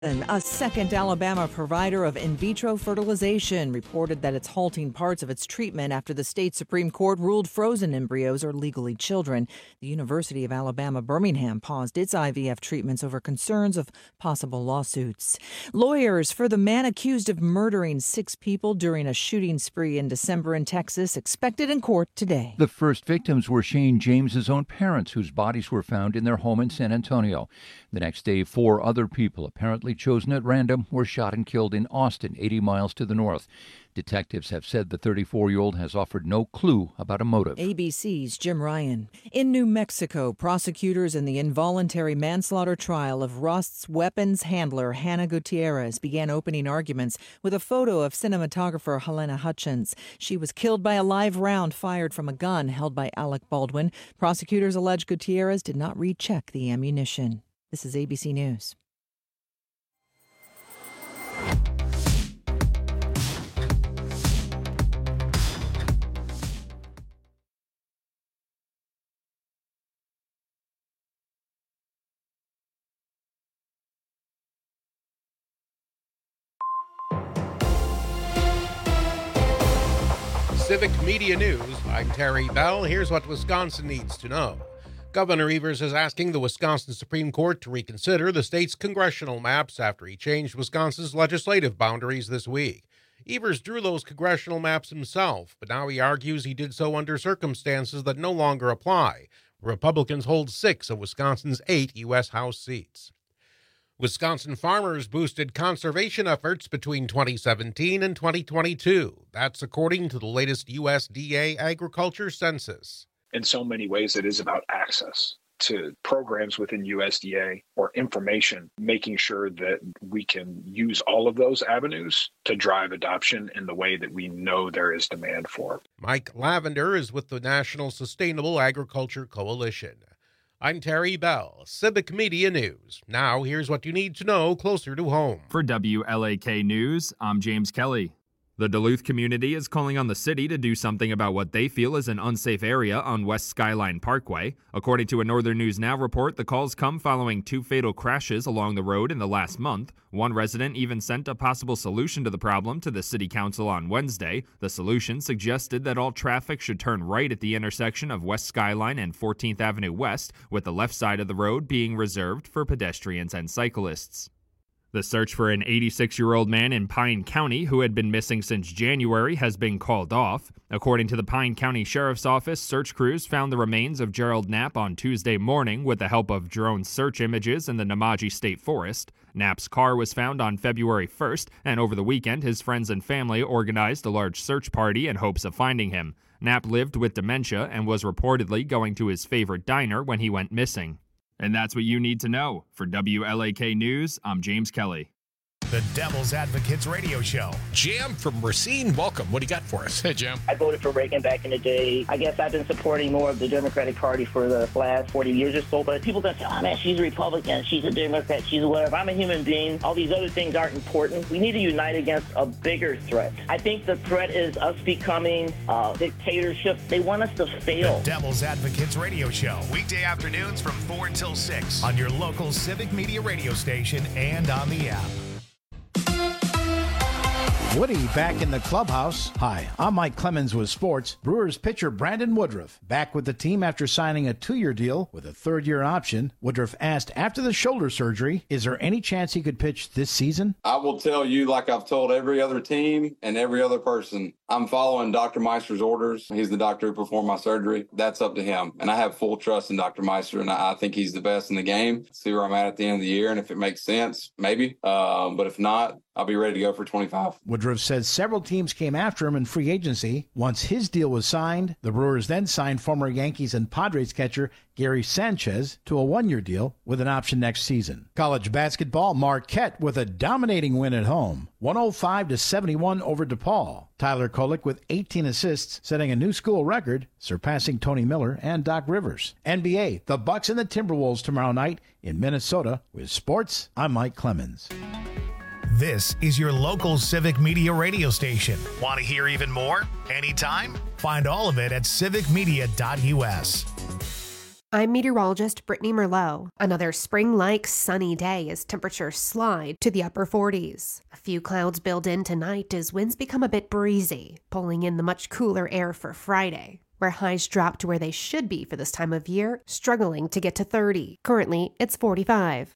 A second Alabama provider of in vitro fertilization reported that it's halting parts of its treatment after the state Supreme Court ruled frozen embryos are legally children. The University of Alabama Birmingham paused its IVF treatments over concerns of possible lawsuits. Lawyers for the man accused of murdering 6 people during a shooting spree in December in Texas expected in court today. The first victims were Shane James's own parents, whose bodies were found in their home in San Antonio. The next day, 4 other people, apparently chosen at random, were shot and killed in Austin, 80 miles to the north. Detectives have said the 34-year-old has offered no clue about a motive. ABC's Jim Ryan. In New Mexico, prosecutors in the involuntary manslaughter trial of Rust's weapons handler Hannah Gutierrez began opening arguments with a photo of cinematographer Helena Hutchins. She was killed by a live round fired from a gun held by Alec Baldwin. Prosecutors allege Gutierrez did not recheck the ammunition. This is ABC News. Civic Media News, I'm Terry Bell. Here's what Wisconsin needs to know. Governor Evers is asking the Wisconsin Supreme Court to reconsider the state's congressional maps after he changed Wisconsin's legislative boundaries this week. Evers drew those congressional maps himself, but now he argues he did so under circumstances that no longer apply. Republicans hold 6 of Wisconsin's 8 U.S. House seats. Wisconsin farmers boosted conservation efforts between 2017 and 2022. That's according to the latest USDA agriculture census. In so many ways, it is about access to programs within USDA or information, making sure that we can use all of those avenues to drive adoption in the way that we know there is demand for. Mike Lavender is with the National Sustainable Agriculture Coalition. I'm Terry Bell, Civic Media News. Now, here's what you need to know closer to home. For WLAK News, I'm James Kelly. The Duluth community is calling on the city to do something about what they feel is an unsafe area on West Skyline Parkway. According to a Northern News Now report, the calls come following 2 fatal crashes along the road in the last month. One resident even sent a possible solution to the problem to the city council on Wednesday. The solution suggested that all traffic should turn right at the intersection of West Skyline and 14th Avenue West, with the left side of the road being reserved for pedestrians and cyclists. The search for an 86-year-old man in Pine County who had been missing since January has been called off. According to the Pine County Sheriff's Office, search crews found the remains of Gerald Knapp on Tuesday morning with the help of drone search images in the Namaji State Forest. Knapp's car was found on February 1st, and over the weekend, his friends and family organized a large search party in hopes of finding him. Knapp lived with dementia and was reportedly going to his favorite diner when he went missing. And that's what you need to know. For WLAK News, I'm James Kelly. The Devil's Advocates Radio Show. Jam from Racine, welcome. What do you got for us? Hey, Jam. I voted for Reagan back in the day. I guess I've been supporting more of the Democratic Party for the last 40 years or so. But people don't say, oh, man, she's a Republican, she's a Democrat, she's a whatever. I'm a human being. All these other things aren't important. We need to unite against a bigger threat. I think the threat is us becoming a dictatorship. They want us to fail. The Devil's Advocates Radio Show. Weekday afternoons from 4 until 6 on your local Civic Media radio station and on the app. Woody back in the clubhouse. Hi, I'm Mike Clemens with sports. Brewers pitcher Brandon Woodruff back with the team after signing a 2-year deal with a 3rd-year option. Woodruff asked after the shoulder surgery, is there any chance he could pitch this season? I will tell you, like I've told every other team and every other person, I'm following Dr. Meister's orders. He's the doctor who performed my surgery. That's up to him. And I have full trust in Dr. Meister, and I think he's the best in the game. See where I'm at the end of the year, and if it makes sense, maybe. But if not, I'll be ready to go for 25. Woodruff says several teams came after him in free agency. Once his deal was signed, the Brewers then signed former Yankees and Padres catcher Gary Sanchez to a 1-year deal with an option next season. College basketball, Marquette with a dominating win at home, 105-71 over DePaul. Tyler Kolek with 18 assists, setting a new school record, surpassing Tony Miller and Doc Rivers. NBA, the Bucks and the Timberwolves tomorrow night in Minnesota. With sports, I'm Mike Clemens. This is your local Civic Media radio station. Want to hear even more? Anytime? Find all of it at civicmedia.us. I'm meteorologist Brittany Merlot. Another spring-like sunny day as temperatures slide to the upper 40s. A few clouds build in tonight as winds become a bit breezy, pulling in the much cooler air for Friday, where highs drop to where they should be for this time of year, struggling to get to 30. Currently, it's 45.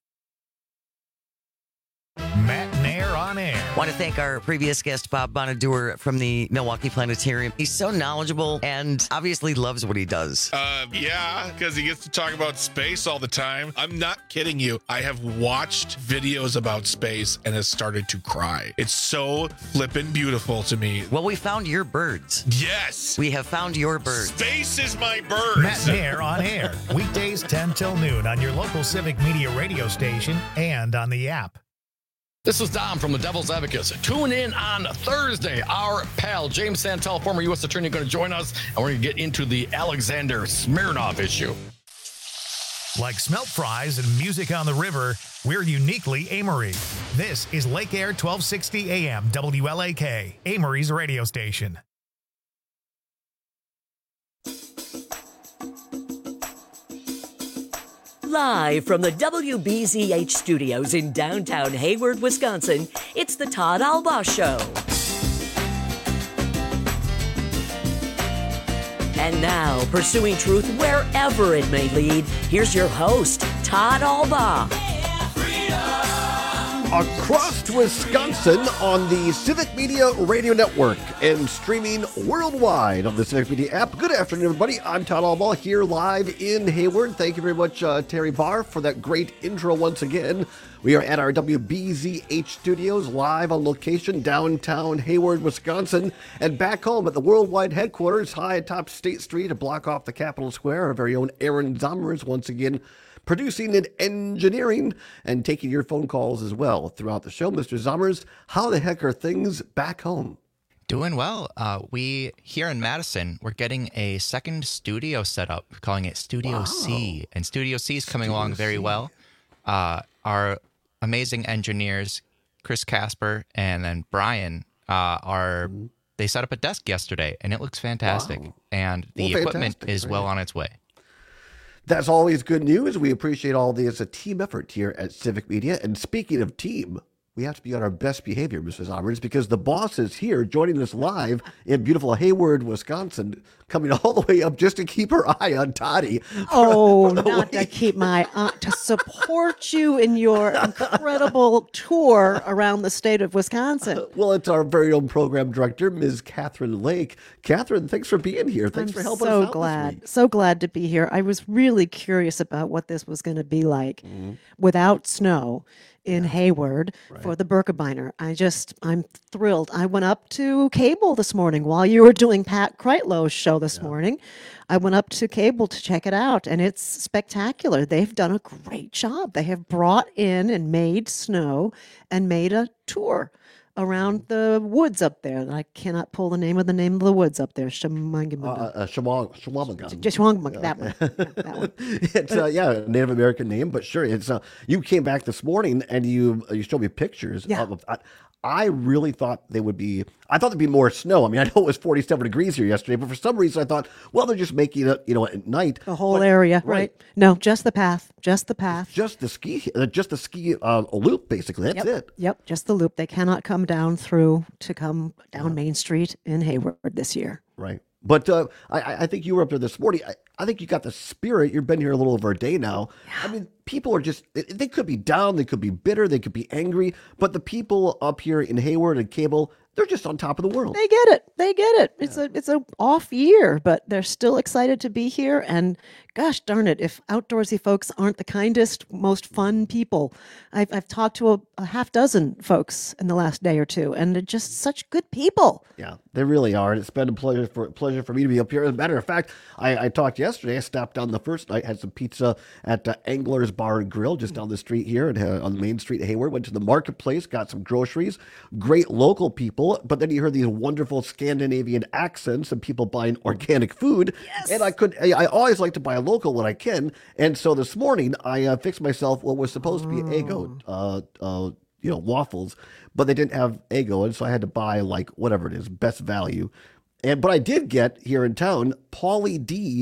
Matt Nair on air. Want to thank our previous guest, Bob Bonaduer from the Milwaukee Planetarium. He's so knowledgeable and obviously loves what he does. Yeah, because he gets to talk about space all the time. I'm not kidding you. I have watched videos about space and has started to cry. It's so flippin' beautiful to me. Well, we found your birds. Yes. We have found your birds. Space is my birds. Matt Nair on air. Weekdays 10 till noon on your local Civic Media radio station and on the app. This is Dom from the Devil's Advocates. Tune in on Thursday. Our pal, James Santel, former U.S. Attorney, going to join us, and we're going to get into the Alexander Smirnov issue. Like smelt fries and music on the river, we're uniquely Amory. This is Lake Air 1260 AM WLAK, Amory's radio station. Live from the WBZH studios in downtown Hayward, Wisconsin, it's the Todd Alba Show. And now, pursuing truth wherever it may lead, here's your host, Todd Alba. Across Wisconsin on the Civic Media Radio Network and streaming worldwide on the Civic Media app. Good afternoon, everybody. I'm Todd Alba here live in Hayward. Thank you very much, Terry Barr, for that great intro once again. We are at our WBZH studios, live on location, downtown Hayward, Wisconsin, and back home at the worldwide headquarters, high atop State Street, a block off the Capitol Square. Our very own Aaron Zommers once again producing and engineering and taking your phone calls as well throughout the show. Mr. Zommers, how the heck are things back home? Doing well. We here in Madison, we're getting a second studio set up, calling it Studio C. And Studio C is coming along very well. Our amazing engineers, Chris Casper and then Brian, they set up a desk yesterday, and it looks fantastic. Wow. And the equipment is well on its way. That's always good news. We appreciate all this a team effort here at Civic Media. And speaking of team, we have to be on our best behavior, Mrs. Zommers, because the boss is here joining us live in beautiful Hayward, Wisconsin, coming all the way up just to keep her eye on Toddy. Not to keep my eye, to support you in your incredible tour around the state of Wisconsin. Well, it's our very own program director, Ms. Catherine Lake. Catherine, thanks for being here. Thanks for helping us out this week. So glad to be here. I was really curious about what this was going to be like without snow in Hayward for the Birkebeiner. I'm thrilled. I went up to Cable this morning while you were doing Pat Kreitlow's show this morning. I went up to Cable to check it out, and it's spectacular. They've done a great job. They have brought in and made snow and made a tour around the woods up there. I cannot pull the name of the woods up there. Shawamagan. That one. That one. It's a Native American name, but sure. It's you came back this morning and you showed me pictures of. I really thought there'd be more snow. I mean, I know it was 47 degrees here yesterday, but for some reason I thought, well, they're just making it, at night. The whole area, right? No, just the path. Just the ski loop, basically. That's it. Yep, just the loop. They cannot come down Main Street in Hayward this year. Right. But I think you were up there this morning. I think you got the spirit. You've been here a little over a day now. Yeah. I mean, people are they could be down, they could be bitter, they could be angry, but the people up here in Hayward and Cable, they're just on top of the world. They get it. It's a off year, but they're still excited to be here. And gosh darn it, if outdoorsy folks aren't the kindest, most fun people. I've talked to a half dozen folks in the last day or two, and they're just such good people. Yeah, they really are. And it's been a pleasure for me to be up here. As a matter of fact, I talked yesterday. I stopped down the first night, had some pizza at Angler's Bar and Grill just down the street here on Main Street in Hayward. Went to the marketplace, got some groceries. Great local people. But then you heard these wonderful Scandinavian accents and people buying organic food. Yes. And I always like to buy a local when I can. And so this morning I fixed myself what was supposed to be Eggo, waffles, but they didn't have Eggo. And so I had to buy whatever it is, Best Value. But I did get here in town Pauly D's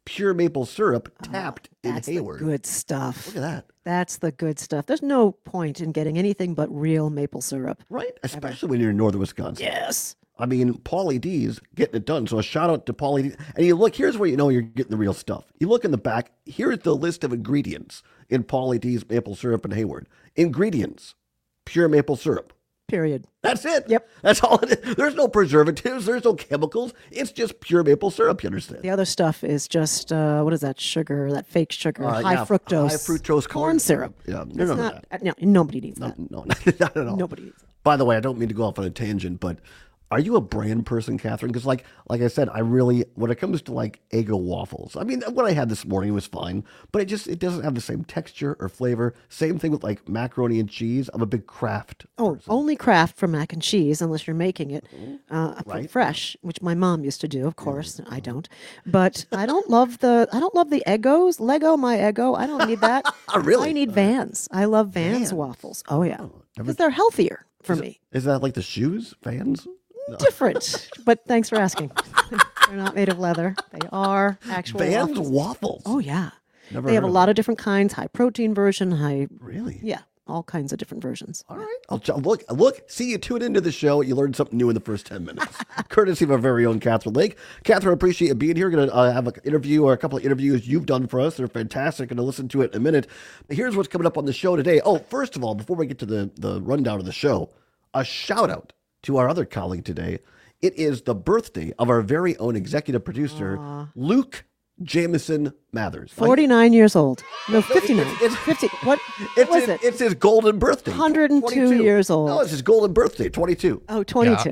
pure maple syrup tapped in That's Hayward. the good stuff. Look at that. That's the good stuff. There's no point in getting anything but real maple syrup. Right? Especially when you're in northern Wisconsin. Yes. I mean, Paulie D's getting it done. So a shout out to Paulie D. And you look, here's where you know you're getting the real stuff. You look in the back, here's the list of ingredients in Paulie D's maple syrup in Hayward. Ingredients, pure maple syrup. Period. That's it. Yep. That's all it is. There's no preservatives. There's no chemicals. It's just pure maple syrup, you understand? The other stuff is just, what is that sugar, that fake sugar, high fructose. High fructose corn syrup. Yeah, It's none of not, that. no, nobody needs that. No, not at all. Nobody needs that. By the way, I don't mean to go off on a tangent, but are you a brand person, Catherine? Because like I said, I really, when it comes to like Eggo waffles, I mean, what I had this morning was fine, but it doesn't have the same texture or flavor. Same thing with like macaroni and cheese. I'm a big Kraft. Only Kraft for mac and cheese, unless you're making it Right. fresh, which my mom used to do. Of course, I don't. But I don't love the Eggos. Lego my Eggo. I don't need that. Really? I need Vans. I love Vans waffles. Oh yeah, because they're healthier for me. Is that like the shoes, Vans? No. Different, but thanks for asking. They're not made of leather. They are actual Vans waffles. Oh yeah. Never They have a heard of lot of different kinds. High protein version. Really? Yeah, all kinds of different versions. All right. I'll look. See, you tune into the show. You learn something new in the first 10 minutes. Courtesy of our very own Catherine Lake. Catherine, appreciate you being here. Going to have an interview or a couple of interviews you've done for us. They're fantastic. Going to listen to it in a minute. But here's what's coming up on the show today. Oh, first of all, before we get to the rundown of the show, a shout out to our other colleague today. It is the birthday of our very own executive producer, Luke Jameson Mathers. 49 years old. No, 59. It's 50. What was it? It's his golden birthday. 102 22. years old. No, it's his golden birthday, 22. Oh, 22. Yeah,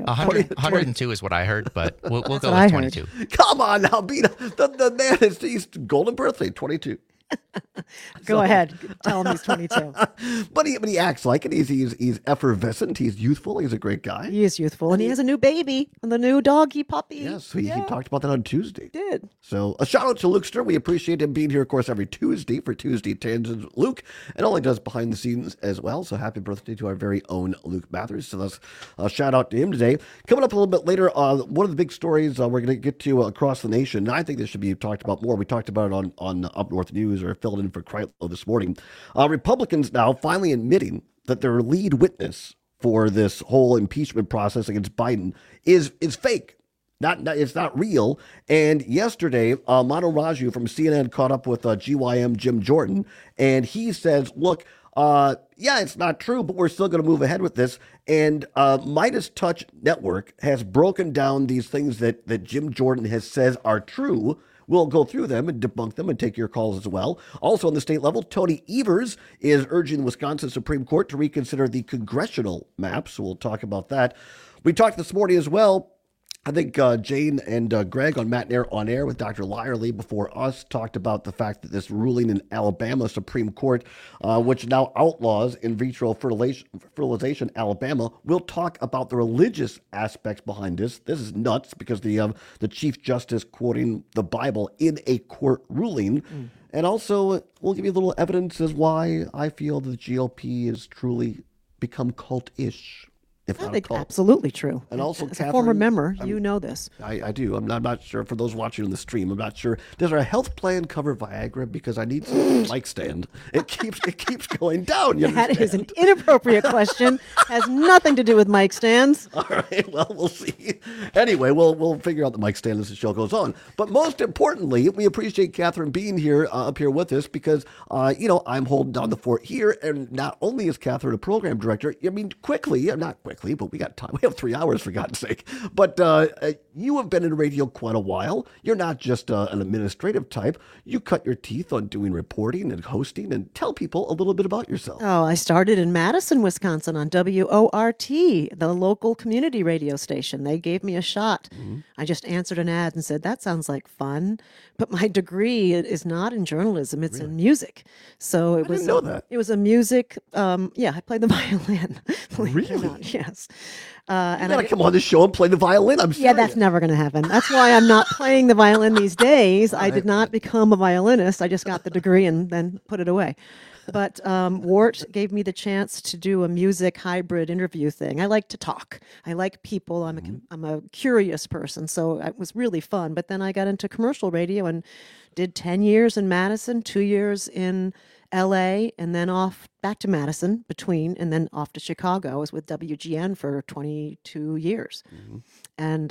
102 is what I heard, but we'll go what I with heard. 22. Come on now, the man is he's golden birthday, 22. Go ahead. Tell him he's 22. But he acts like it. He's effervescent. He's youthful. He's a great guy. He is youthful, and he has a new baby, the new doggy puppy. Yes, he talked about that on Tuesday. He did. So a shout out to Lukester. We appreciate him being here, of course, every Tuesday for Tuesday Tangents with Luke, and all he does behind the scenes as well. So happy birthday to our very own Luke Mathers. So let's shout out to him today. Coming up a little bit later, one of the big stories we're going to get to across the nation, and I think this should be talked about more. We talked about it on Up North News, or filled in for Kreitlow this morning. Republicans now finally admitting that their lead witness for this whole impeachment process against Biden is fake. It's not real. And yesterday, Manu Raju from CNN caught up with GYM Jim Jordan, and he says, look, yeah, it's not true, but we're still going to move ahead with this. And Midas Touch Network has broken down these things that Jim Jordan has says are true. We'll go through them and debunk them and take your calls as well. Also on the state level, Tony Evers is urging the Wisconsin Supreme Court to reconsider the congressional map. So we'll talk about that. We talked this morning as well. I think Jane and Greg on Matt On Air with Dr. Lyerly before us talked about the fact that this ruling in Alabama Supreme Court, which now outlaws in vitro fertilization Alabama, will talk about the religious aspects behind this. This is nuts because the Chief Justice quoting the Bible in a court ruling. And also, we'll give you a little evidence as why I feel the GOP has truly become cult-ish. I think absolutely true. And also, as Catherine, a former member, you know this. I do. I'm not sure. For those watching on the stream, I'm not sure. Does our health plan cover Viagra? Because I need some mic stand. It keeps going down. That is an inappropriate question. Has nothing to do with mic stands. All right. Well, we'll see. Anyway, we'll figure out the mic stand as the show goes on. But most importantly, we appreciate Catherine being here up here with us because I'm holding down the fort here, and not only is Catherine a program director. I mean, not quickly. But we got time. We have 3 hours, for God's sake. But you have been in radio quite a while. You're not just an administrative type. You cut your teeth on doing reporting and hosting. And tell people a little bit about yourself. Oh, I started in Madison, Wisconsin on WORT, the local community radio station. They gave me a shot. Mm-hmm. I just answered an ad and said, that sounds like fun. But my degree is not in journalism. It's in music. So it was. I didn't know that. It was a music. I played the violin. Really? Yes. You gotta come on the show and play the violin. I'm sorry. Yeah, that's never going to happen. That's why I'm not playing the violin these days. I did not become a violinist. I just got the degree and then put it away. But Wart gave me the chance to do a music hybrid interview thing. I like to talk. I like people. I'm a curious person, so it was really fun. But then I got into commercial radio and did 10 years in Madison, 2 years in LA, and then off back to Madison and then off to Chicago. I was with WGN for 22 years. And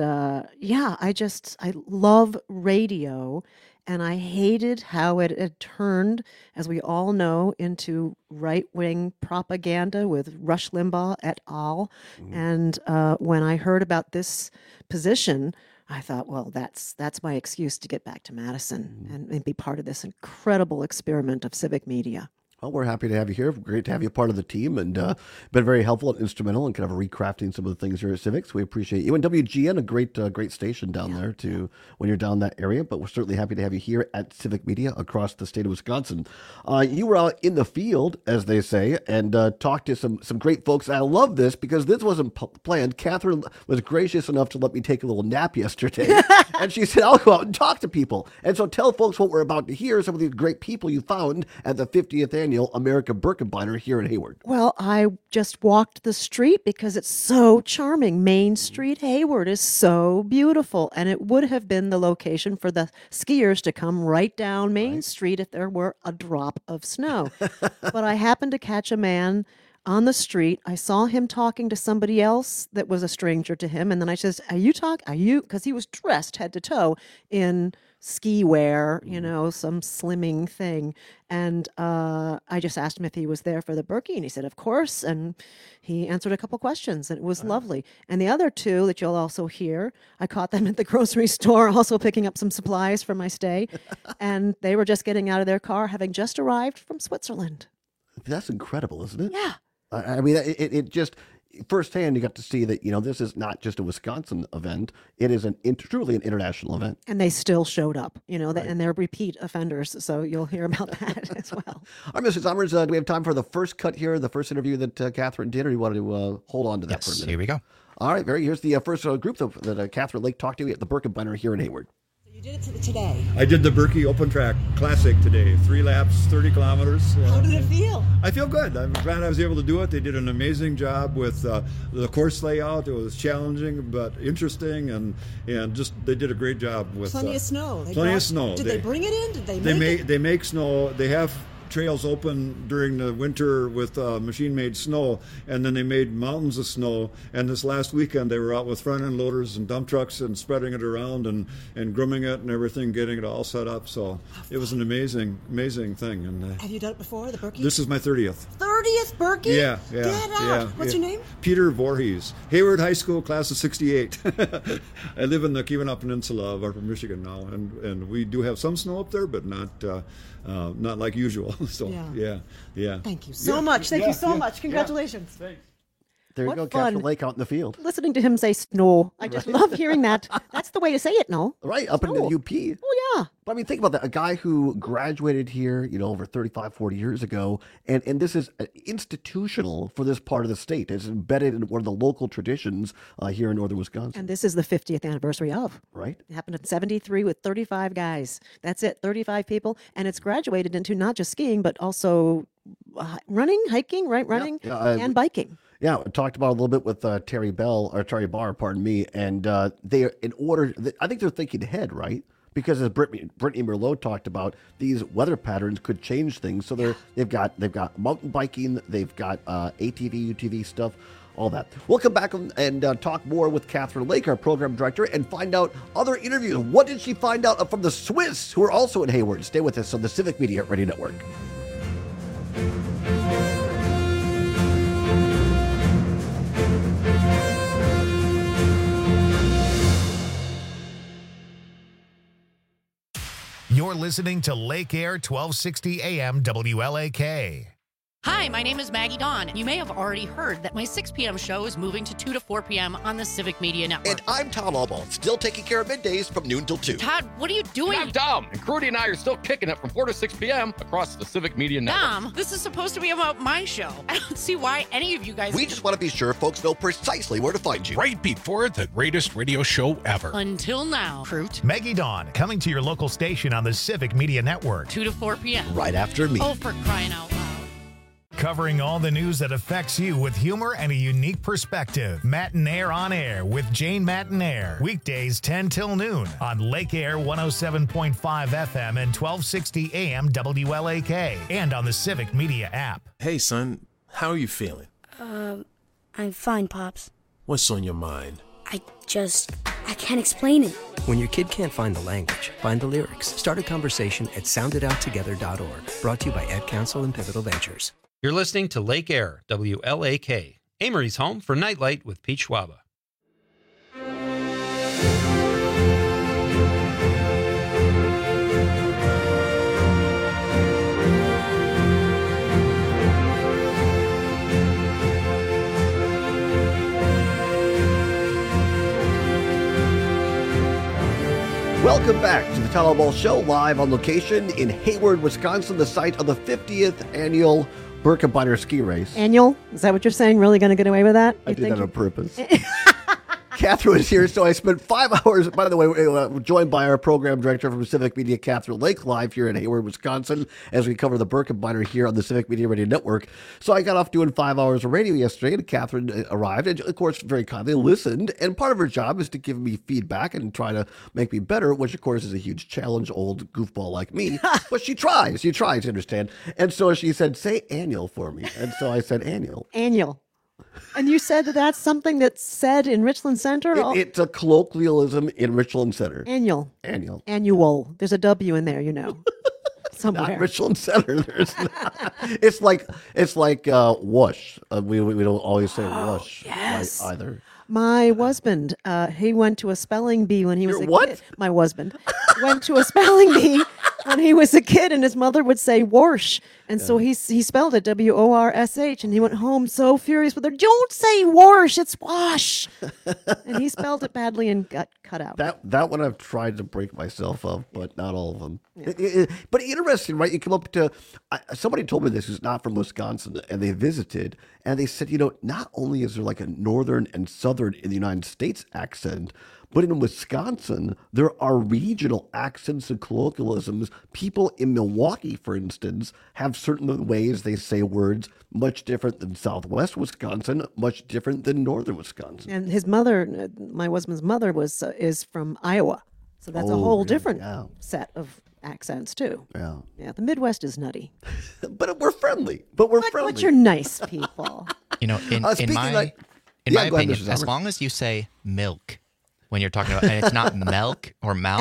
I love radio, and I hated how it had turned, as we all know, into right-wing propaganda with Rush Limbaugh et al. And when I heard about this position, I thought, well, that's my excuse to get back to Madison and be part of this incredible experiment of civic media. Well, we're happy to have you here. Great to have you part of the team, and been very helpful and instrumental in kind of recrafting some of the things here at Civics. We appreciate you. And WGN, a great station down there too when you're down that area. But we're certainly happy to have you here at Civic Media across the state of Wisconsin. You were out in the field, as they say, and talked to some great folks. And I love this because this wasn't planned. Catherine was gracious enough to let me take a little nap yesterday, and she said, "I'll go out and talk to people." And so tell folks what we're about to hear. Some of these great people you found at the 50th annual American Birkebeiner here in Hayward. Well, I just walked the street because it's so charming. Main Street, Hayward is so beautiful, and it would have been the location for the skiers to come right down Main Street if there were a drop of snow. But I happened to catch a man on the street. I saw him talking to somebody else that was a stranger to him, and then I says, are you, because he was dressed head to toe in ski wear, some slimming thing. And I just asked him if he was there for the Berkey, and he said, of course. And he answered a couple questions, and it was lovely. And the other two that you'll also hear, I caught them at the grocery store, also picking up some supplies for my stay. And they were just getting out of their car, having just arrived from Switzerland. That's incredible, isn't it? Yeah. I mean, it just... Firsthand, you got to see that, this is not just a Wisconsin event. It is truly an international event. And they still showed up, and they're repeat offenders. So you'll hear about that as well. All right, Mr. Summers, do we have time for the first cut here, the first interview that Catherine did, or do you want to hold on to that for a minute? Here we go. All right, here's the first group that Catherine Lake talked to at the Birkebeiner here in Hayward. You did it today. I did the Berkey Open Track Classic today. 3 laps, 30 kilometers. How did it feel? I feel good. I'm glad I was able to do it. They did an amazing job with the course layout. It was challenging but interesting, and just they did a great job with plenty of snow. Plenty of snow. Did they bring it in? Did they make it? They make snow. They have trails open during the winter with machine-made snow, and then they made mountains of snow. And this last weekend, they were out with front-end loaders and dump trucks and spreading it around and grooming it and everything, getting it all set up. So it was an amazing thing. And have you done it before, the Berkey? This is my 30th. 30th Berkey? Yeah. Get out. What's your name? Peter Voorhees. Hayward High School, class of 68. I live in the Keweenaw Peninsula of Upper Michigan now, and we do have some snow up there, but not like usual. So yeah. Thank you so much. Thank you so much. Congratulations. Thanks. There you go, Catherine Lake out in the field. Listening to him say snow. I just love hearing that. That's the way to say it, no? Right, up in the UP. Oh, yeah. But I mean, think about that. A guy who graduated here, over 35, 40 years ago, and this is institutional for this part of the state. It's embedded in one of the local traditions here in northern Wisconsin. And this is the 50th anniversary of. Right. It happened in 73 with 35 guys. That's it, 35 people. And it's graduated into not just skiing, but also running, hiking, running, and biking. Yeah, I talked about it a little bit with Terry Barr, pardon me, and I think they're thinking ahead, right? Because as Brittany Merlot talked about, these weather patterns could change things. So they've got mountain biking, they've got ATV, UTV stuff, all that. We'll come back and talk more with Catherine Lake, our program director, and find out other interviews. What did she find out from the Swiss, who are also in Hayward? Stay with us on the Civic Media Radio Network. You're listening to Lake Air 1260 AM WLAK. Hi, my name is Maggie Dawn. You may have already heard that my 6 p.m. show is moving to 2 to 4 p.m. on the Civic Media Network. And I'm Todd Albaugh, still taking care of middays from noon till 2. Todd, what are you doing? I'm Dom, and Crudy and I are still kicking it from 4 to 6 p.m. across the Civic Media Network. Dom, this is supposed to be about my show. I don't see why any of you guys... We just want to be sure folks know precisely where to find you. Right before the greatest radio show ever. Until now, Fruit. Maggie Dawn, coming to your local station on the Civic Media Network. 2 to 4 p.m. Right after me. Oh, for crying out loud. Covering all the news that affects you with humor and a unique perspective. Matinaire on Air with Jane Matinaire. Weekdays 10 till noon on Lake Air 107.5 FM and 1260 AM WLAK. And on the Civic Media app. Hey, son. How are you feeling? I'm fine, Pops. What's on your mind? I can't explain it. When your kid can't find the language, find the lyrics. Start a conversation at sounditouttogether.org. Brought to you by Ad Council and Pivotal Ventures. You're listening to Lake Air, WLAK, Amory's home for Nightlight with Pete Schwaba. Welcome back to the Tyler Ball Show, live on location in Hayward, Wisconsin, the site of the 50th annual Birkebeiner ski race. Annual? Is that what you're saying? Really going to get away with that? I did that on purpose. Catherine is here, so I spent 5 hours, by the way, joined by our program director from Civic Media, Catherine Lake, live here in Hayward, Wisconsin, as we cover the Birkebeiner here on the Civic Media Radio Network. So I got off doing 5 hours of radio yesterday, and Catherine arrived, and of course, very kindly listened, and part of her job is to give me feedback and try to make me better, which of course is a huge challenge, old goofball like me, but she tries to understand. And so she said, say annual for me, and so I said annual. Annual. And you said that that's something that's said in Richland Center? It's a colloquialism in Richland Center. Annual. Annual. There's a W in there, you know. Somewhere. Not Richland Center. There's not. It's like whoosh. We don't always say whoosh yes. either. My husband, he went to a spelling bee when he was a what? kid. My husband went to a spelling bee when he was a kid, and his mother would say "warsh," and so he spelled it W-O-R-S-H, and he went home so furious with her. Don't say "warsh," it's "wash," and he spelled it badly and got cut out. That one I've tried to break myself of, but not all of them. Yeah. But interesting, right? You come up to somebody told me this who's not from Wisconsin, and they visited, and they said, not only is there like a northern and southern in the United States accent, but in Wisconsin, there are regional accents and colloquialisms. People in Milwaukee, for instance, have certain ways they say words much different than Southwest Wisconsin, much different than Northern Wisconsin. And his mother, my husband's mother, is from Iowa. So that's a whole different set of accents, too. Yeah, the Midwest is nutty. But we're friendly. But you're nice people. In my opinion, as long as you say milk when you're talking about, and it's not milk or milk.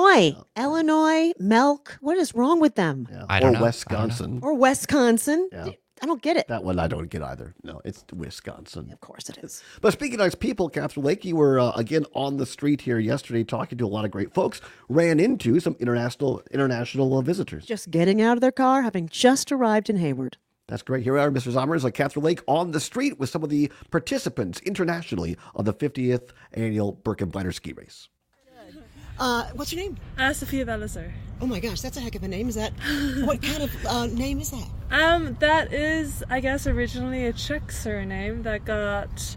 Illinois, milk. What is wrong with them? Yeah. I don't know. Wisconsin. Or Wisconsin. Yeah. I don't get it. That one I don't get either. No, it's Wisconsin. Of course it is. But speaking of nice people, Catherine Lake, you were again on the street here yesterday talking to a lot of great folks. Ran into some international visitors. Just getting out of their car, having just arrived in Hayward. That's great. Here we are, Mr. Zommers, like Catherine Lake on the street with some of the participants internationally on the 50th annual Birkebeiner ski race. What's your name? Sophia Belisar. Oh my gosh, that's a heck of a name. Is that what kind of name is that? That is, I guess, originally a Czech surname that got,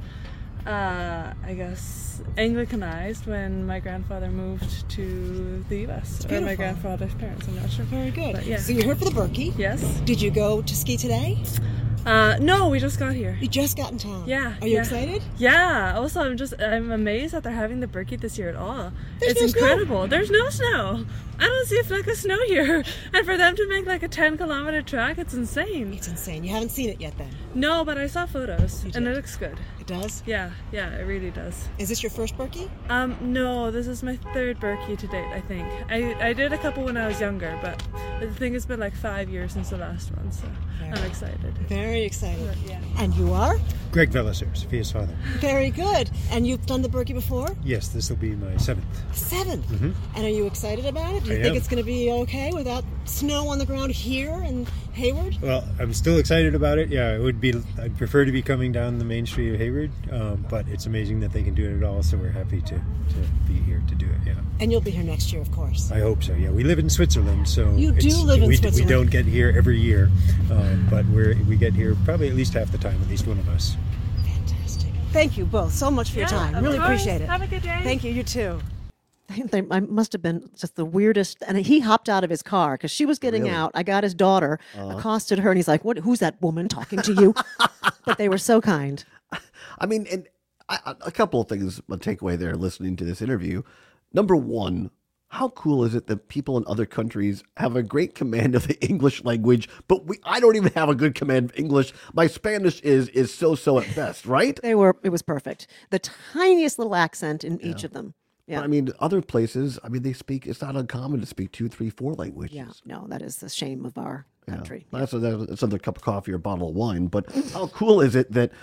Anglicanized when my grandfather moved to the U.S. Or my grandfather's parents. I'm not sure. Very good. But, yeah. So you're here for the Birkie? Yes. Did you go to ski today? No, we just got here. You just got in town? Yeah. Are you excited? Yeah. Also, I'm amazed that they're having the Birkie this year at all. It's incredible. Snow. There's no snow. I don't see a fleck of snow here. And for them to make like a 10-kilometer track, it's insane. It's insane. You haven't seen it yet then? No, but I saw photos and it looks good. It does? Yeah, it really does. Is this your first Birkie? No, this is my third Birkie to date, I think. I did a couple when I was younger, but I think it's been like 5 years since the last one, so I'm excited. Very excited. But, yeah. And you are? Greg Belisar, Sophia's father. Very good. And you've done the Birkie before? Yes, this will be my 7th. 7th? Mm-hmm. And are you excited about it? Do you I think am. it's going to be okay without snow on the ground here in Hayward? Well, I'm still excited about it. Yeah, I'd prefer to be coming down the main street of Hayward, but it's amazing that they can do it at all, so we're happy to be here to do it, yeah. And you'll be here next year, of course. I hope so, yeah. We live in Switzerland, so you do live in Switzerland. We don't get here every year, but we get here probably at least half the time, at least one of us. Fantastic. Thank you both so much for your time. Really appreciate it. Have a good day. Thank you. You too. I must have been just the weirdest. And he hopped out of his car because she was getting Really? out. I got his daughter, accosted her, and he's like, "What? Who's that woman talking to you?" But they were so kind. I mean, and a couple of things to take away there listening to this interview. Number one, how cool is it that people in other countries have a great command of the English language, but I don't even have a good command of English. My Spanish is so at best, right? It was perfect. The tiniest little accent in each of them. Yeah. I mean, other places, they speak, it's not uncommon to speak 2, 3, 4 languages. Yeah, no, that is the shame of our country. That's another cup of coffee or a bottle of wine. But how cool is it that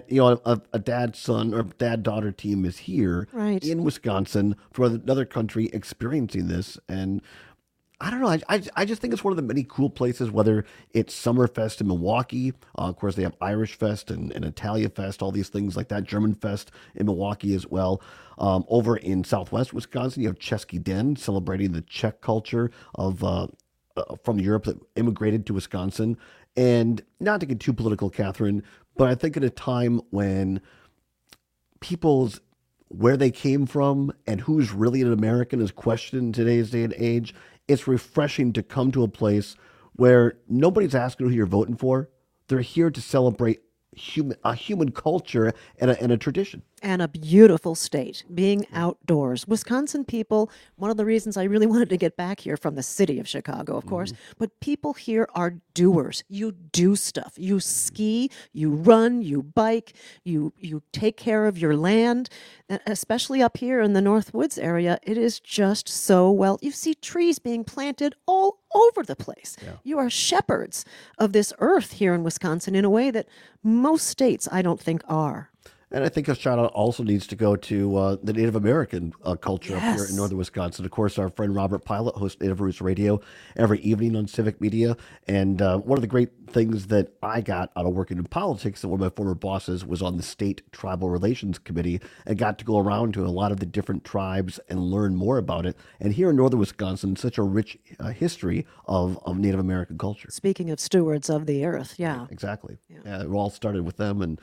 a dad-son or dad-daughter team is here in Wisconsin from another country experiencing this? And I don't know. I just think it's one of the many cool places, whether it's Summerfest in Milwaukee. Of course, they have Irish Fest and Italia Fest, all these things like that. German Fest in Milwaukee as well. Over in Southwest Wisconsin, you have Český Den, celebrating the Czech culture of from Europe that immigrated to Wisconsin. And not to get too political, Catherine, but I think at a time when people's where they came from and who's really an American is questioned in today's day and age, it's refreshing to come to a place where nobody's asking who you're voting for. They're here to celebrate a human culture and a tradition. And a beautiful state, being outdoors. Wisconsin people, one of the reasons I really wanted to get back here from the city of Chicago, of course, but people here are doers. You do stuff. You ski, you run, you bike, you take care of your land. And especially up here in the North Woods area, it is just so well. You see trees being planted all over the place. Yeah. You are shepherds of this earth here in Wisconsin in a way that most states, I don't think, are. And I think a shout out also needs to go to the Native American culture up here in northern Wisconsin. Of course, our friend Robert Pilot hosts Native Roots Radio every evening on Civic Media. And one of the great things that I got out of working in politics, that one of my former bosses was on the State Tribal Relations Committee and got to go around to a lot of the different tribes and learn more about it. And here in northern Wisconsin, such a rich history of Native American culture. Speaking of stewards of the earth, yeah. Exactly. Yeah, it all started with them. And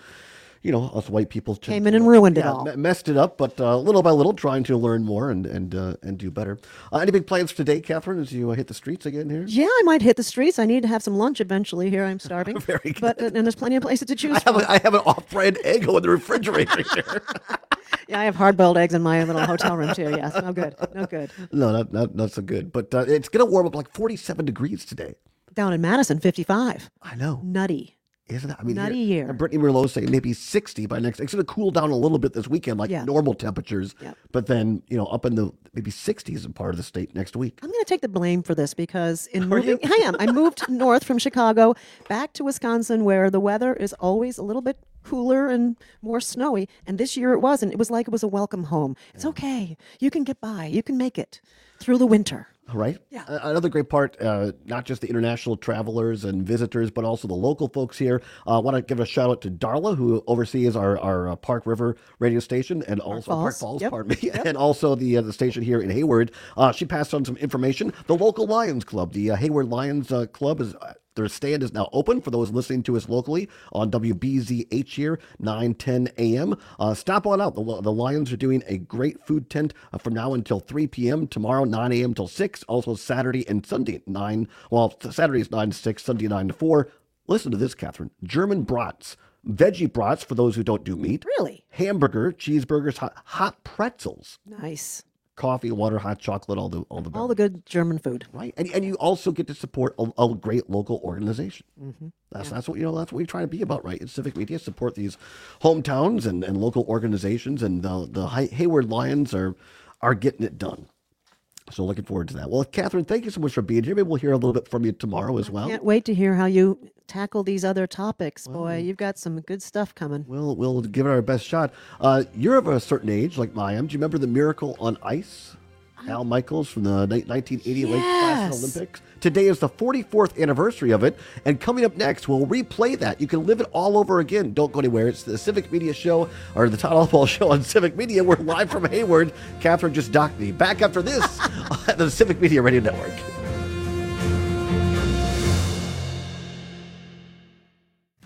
us white people came in and ruined it all. Messed it up, but little by little, trying to learn more and do better. Any big plans for today, Catherine, as you hit the streets again here? Yeah, I might hit the streets. I need to have some lunch eventually here. I'm starving. Very good. But, and there's plenty of places to choose from. I have an off-brand Eggo in the refrigerator here. Yeah, I have hard-boiled eggs in my little hotel room too. Yes, no good. No, not so good. But it's going to warm up like 47 degrees today. Down in Madison, 55. I know. Nutty. Isn't it? Nutty year. Brittany Merlot saying maybe 60 by next. It's going to cool down a little bit this weekend, like normal temperatures. Yep. But then, up in the maybe 60s in part of the state next week. I'm going to take the blame for this because I am. I moved north from Chicago back to Wisconsin, where the weather is always a little bit cooler and more snowy. And this year it wasn't. It was like it was a welcome home. It's okay. You can get by. You can make it through the winter. Right? Yeah. Another great part, not just the international travelers and visitors, but also the local folks here. I want to give a shout out to Darla, who oversees our Park River radio station, and also Park Falls, pardon me, and also the station here in Hayward. She passed on some information. The local Lions Club, the Hayward Lions Club, is their stand is now open for those listening to us locally on WBZH here, 9:10 a.m. Stop on out. The Lions are doing a great food tent from now until 3 p.m. Tomorrow, 9 a.m. till 6. Also Saturday and Sunday, Saturday is 9 to 6, Sunday 9 to 4. Listen to this, Catherine. German brats, veggie brats for those who don't do meat. Really? Hamburger, cheeseburgers, hot pretzels. Nice. Coffee, water, hot chocolate, all the good German food, right? And you also get to support a great local organization. Mm-hmm. That's what that's what we're trying to be about, right? In Civic Media, support these hometowns and local organizations, and the Hayward Lions are getting it done. So looking forward to that. Well, Catherine, thank you so much for being here. Maybe we'll hear a little bit from you tomorrow as well. Can't wait to hear how you tackle these other topics. Boy, you've got some good stuff coming. We'll give it our best shot. You're of a certain age, like I am. Do you remember the Miracle on Ice? Al Michaels from the 1980 Lake Placid Olympics. Today is the 44th anniversary of it, and coming up next, we'll replay that. You can live it all over again. Don't go anywhere. It's the Civic Media Show, or the Todd Allball Show on Civic Media. We're live from Hayward. Catherine just docked me. Back after this on the Civic Media Radio Network.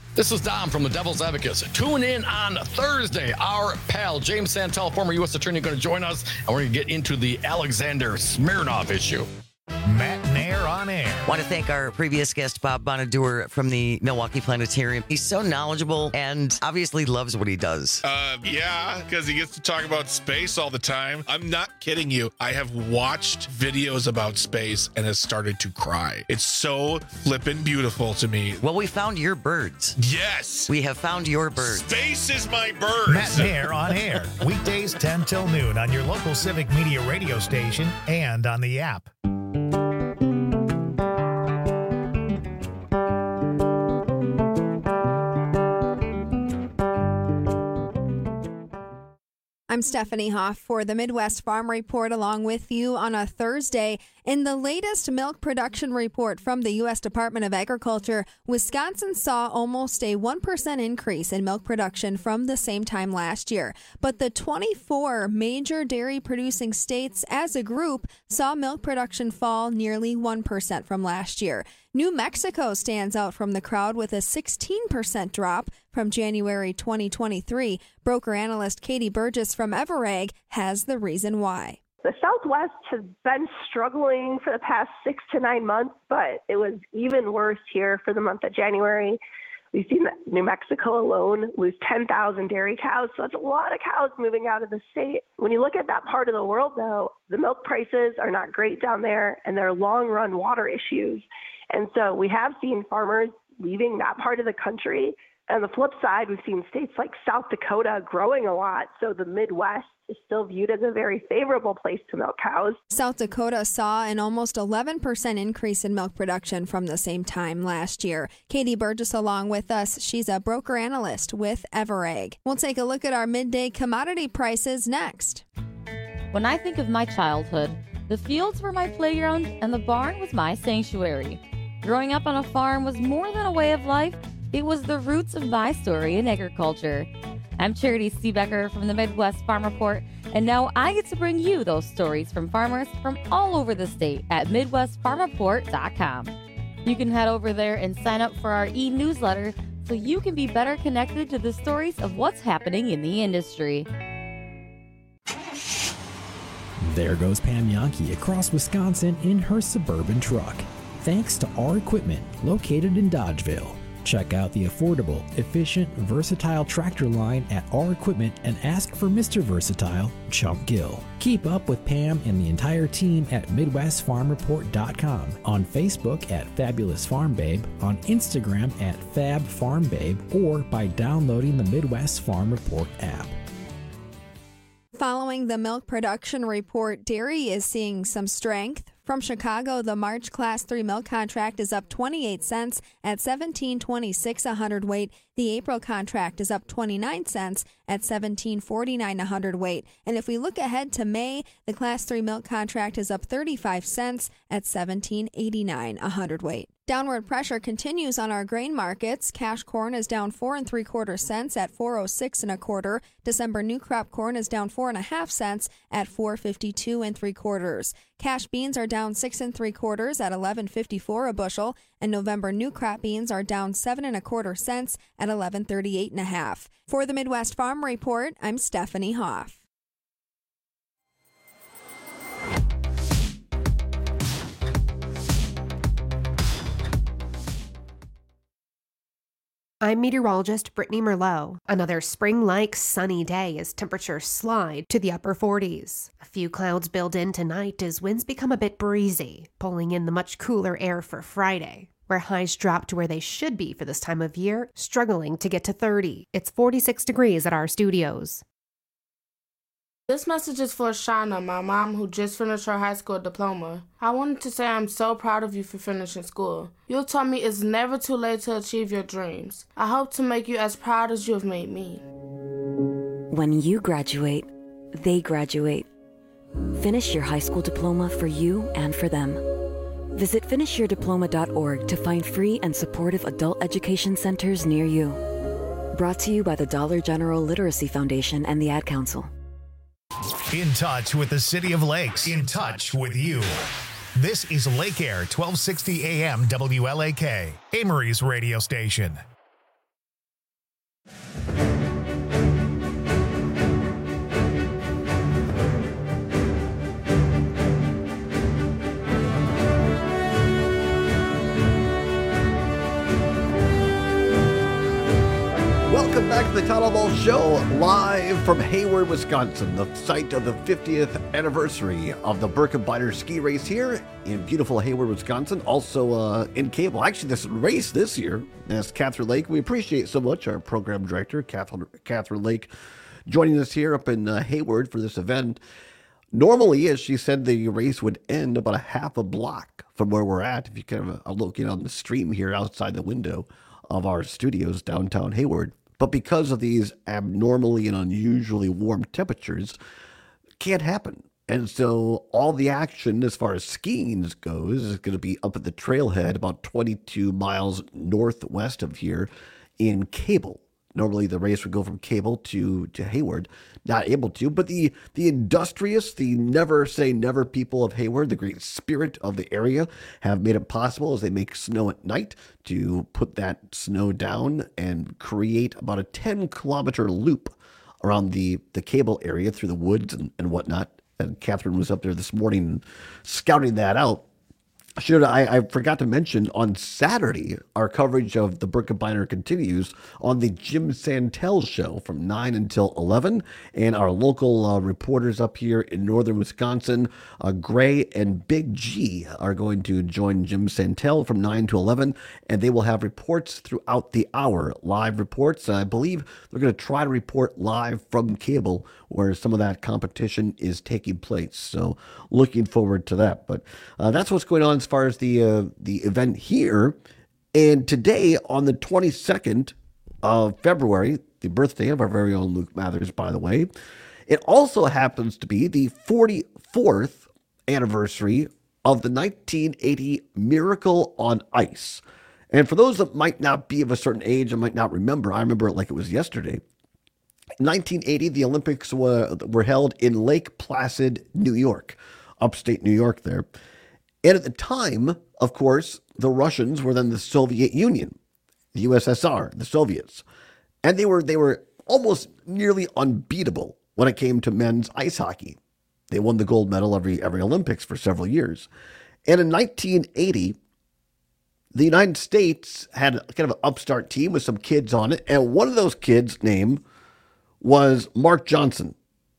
This is Dom from the Devil's Advocates. Tune in on Thursday. Our pal, James Santel, former U.S. Attorney, going to join us, and we're going to get into the Alexander Smirnov issue. Matt Nair on air. Want to thank our previous guest, Bob Bonadeur from the Milwaukee Planetarium. He's so knowledgeable and obviously loves what he does. Yeah, because he gets to talk about space all the time. I'm not kidding you. I have watched videos about space and has started to cry. It's so flippin' beautiful to me. Well, we found your birds. Yes. We have found your birds. Space is my birds. Matt Nair on air. Weekdays 10 till noon on your local Civic Media radio station and on the app. I'm Stephanie Hoff for the Midwest Farm Report along with you on a Thursday. In the latest milk production report from the U.S. Department of Agriculture, Wisconsin saw almost a 1% increase in milk production from the same time last year. But the 24 major dairy-producing states as a group saw milk production fall nearly 1% from last year. New Mexico stands out from the crowd with a 16% drop from January 2023. Broker analyst Katie Burgess from Everegg has the reason why. The Southwest has been struggling for the past 6 to 9 months, but it was even worse here for the month of January. We've seen that New Mexico alone lose 10,000 dairy cows, so that's a lot of cows moving out of the state. When you look at that part of the world, though, the milk prices are not great down there, and there are long-run water issues. And so we have seen farmers leaving that part of the country. On the flip side, we've seen states like South Dakota growing a lot, so the Midwest is still viewed as a very favorable place to milk cows. South Dakota saw an almost 11% increase in milk production from the same time last year. Katie Burgess along with us. She's a broker analyst with Everegg. We'll take a look at our midday commodity prices next. When I think of my childhood, the fields were my playground and the barn was my sanctuary. Growing up on a farm was more than a way of life. It was the roots of my story in agriculture. I'm Charity Seebecker from the Midwest Farm Report, and now I get to bring you those stories from farmers from all over the state at MidwestFarmReport.com. You can head over there and sign up for our e-newsletter so you can be better connected to the stories of what's happening in the industry. There goes Pam Yankee across Wisconsin in her suburban truck. Thanks to our equipment located in Dodgeville. Check out the affordable, efficient, versatile tractor line at our equipment and ask for Mr. Versatile, Chump Gill. Keep up with Pam and the entire team at MidwestFarmReport.com, on Facebook at Fabulous Farm Babe, on Instagram at Fab Farm Babe, or by downloading the Midwest Farm Report app. Following the milk production report, dairy is seeing some strength. From Chicago, the March Class 3 milk contract is up 28 cents at $17.26 a hundredweight. The April contract is up 29 cents at $17.49 a hundredweight. And if we look ahead to May, the Class 3 milk contract is up 35 cents at $17.89 a hundredweight. Downward pressure continues on our grain markets. Cash corn is down 4 3/4 cents at $4.06 1/4. December new crop corn is down 4 1/2 cents at $4.52 3/4. Cash beans are down 6 3/4 at $11.54 a bushel, and November new crop beans are down 7 1/4 cents at $11.38 1/2. For the Midwest Farm Report, I'm Stephanie Hoff. I'm meteorologist Brittany Merlot. Another spring-like sunny day as temperatures slide to the upper 40s. A few clouds build in tonight as winds become a bit breezy, pulling in the much cooler air for Friday, where highs drop to where they should be for this time of year, struggling to get to 30. It's 46 degrees at our studios. This message is for Shauna, my mom who just finished her high school diploma. I wanted to say I'm so proud of you for finishing school. You taught me it's never too late to achieve your dreams. I hope to make you as proud as you have made me. When you graduate, they graduate. Finish your high school diploma for you and for them. Visit finishyourdiploma.org to find free and supportive adult education centers near you. Brought to you by the Dollar General Literacy Foundation and the Ad Council. In touch with the City of Lakes. In touch with you. This is Lake Air 1260 AM WLAK, Amory's radio station. the Todd Ball Show, live from Hayward, Wisconsin, the site of the 50th anniversary of the Birkebeiner ski race here in beautiful Hayward, Wisconsin. Also in cable. Actually, this race this year, as Catherine Lake, we appreciate so much our program director, Catherine Lake, joining us here up in Hayward for this event. Normally, as she said, the race would end about a half a block from where we're at. If you kind of are looking on the stream here outside the window of our studios downtown Hayward. But because of these abnormally and unusually warm temperatures, can't happen. And so all the action as far as skiing goes is going to be up at the trailhead about 22 miles northwest of here in Cable. Normally the race would go from Cable to Hayward. Not able to, but the industrious, the never say never people of Hayward, the great spirit of the area, have made it possible as they make snow at night to put that snow down and create about a 10-kilometer loop around the Cable area through the woods and whatnot. And Catherine was up there this morning scouting that out. I forgot to mention, on Saturday, our coverage of the Birkebeiner continues on the Jim Santel Show from 9 until 11. And our local reporters up here in northern Wisconsin, Gray and Big G, are going to join Jim Santel from 9 to 11. And they will have reports throughout the hour, live reports. I believe they're going to try to report live from Cable, where some of that competition is taking place. So looking forward to that. But that's what's going on as far as the event here. And today, on the 22nd of February, the birthday of our very own Luke Mathers, by the way, it also happens to be the 44th anniversary of the 1980 Miracle on Ice. And for those that might not be of a certain age and might not remember, I remember it like it was yesterday. In 1980, the Olympics were held in Lake Placid, New York, upstate New York there. And at the time, of course, the Russians were then the Soviet Union, the USSR, the Soviets. And they were almost nearly unbeatable when it came to men's ice hockey. They won the gold medal every Olympics for several years. And in 1980, the United States had kind of an upstart team with some kids on it. And one of those kids' name was Mark Johnson.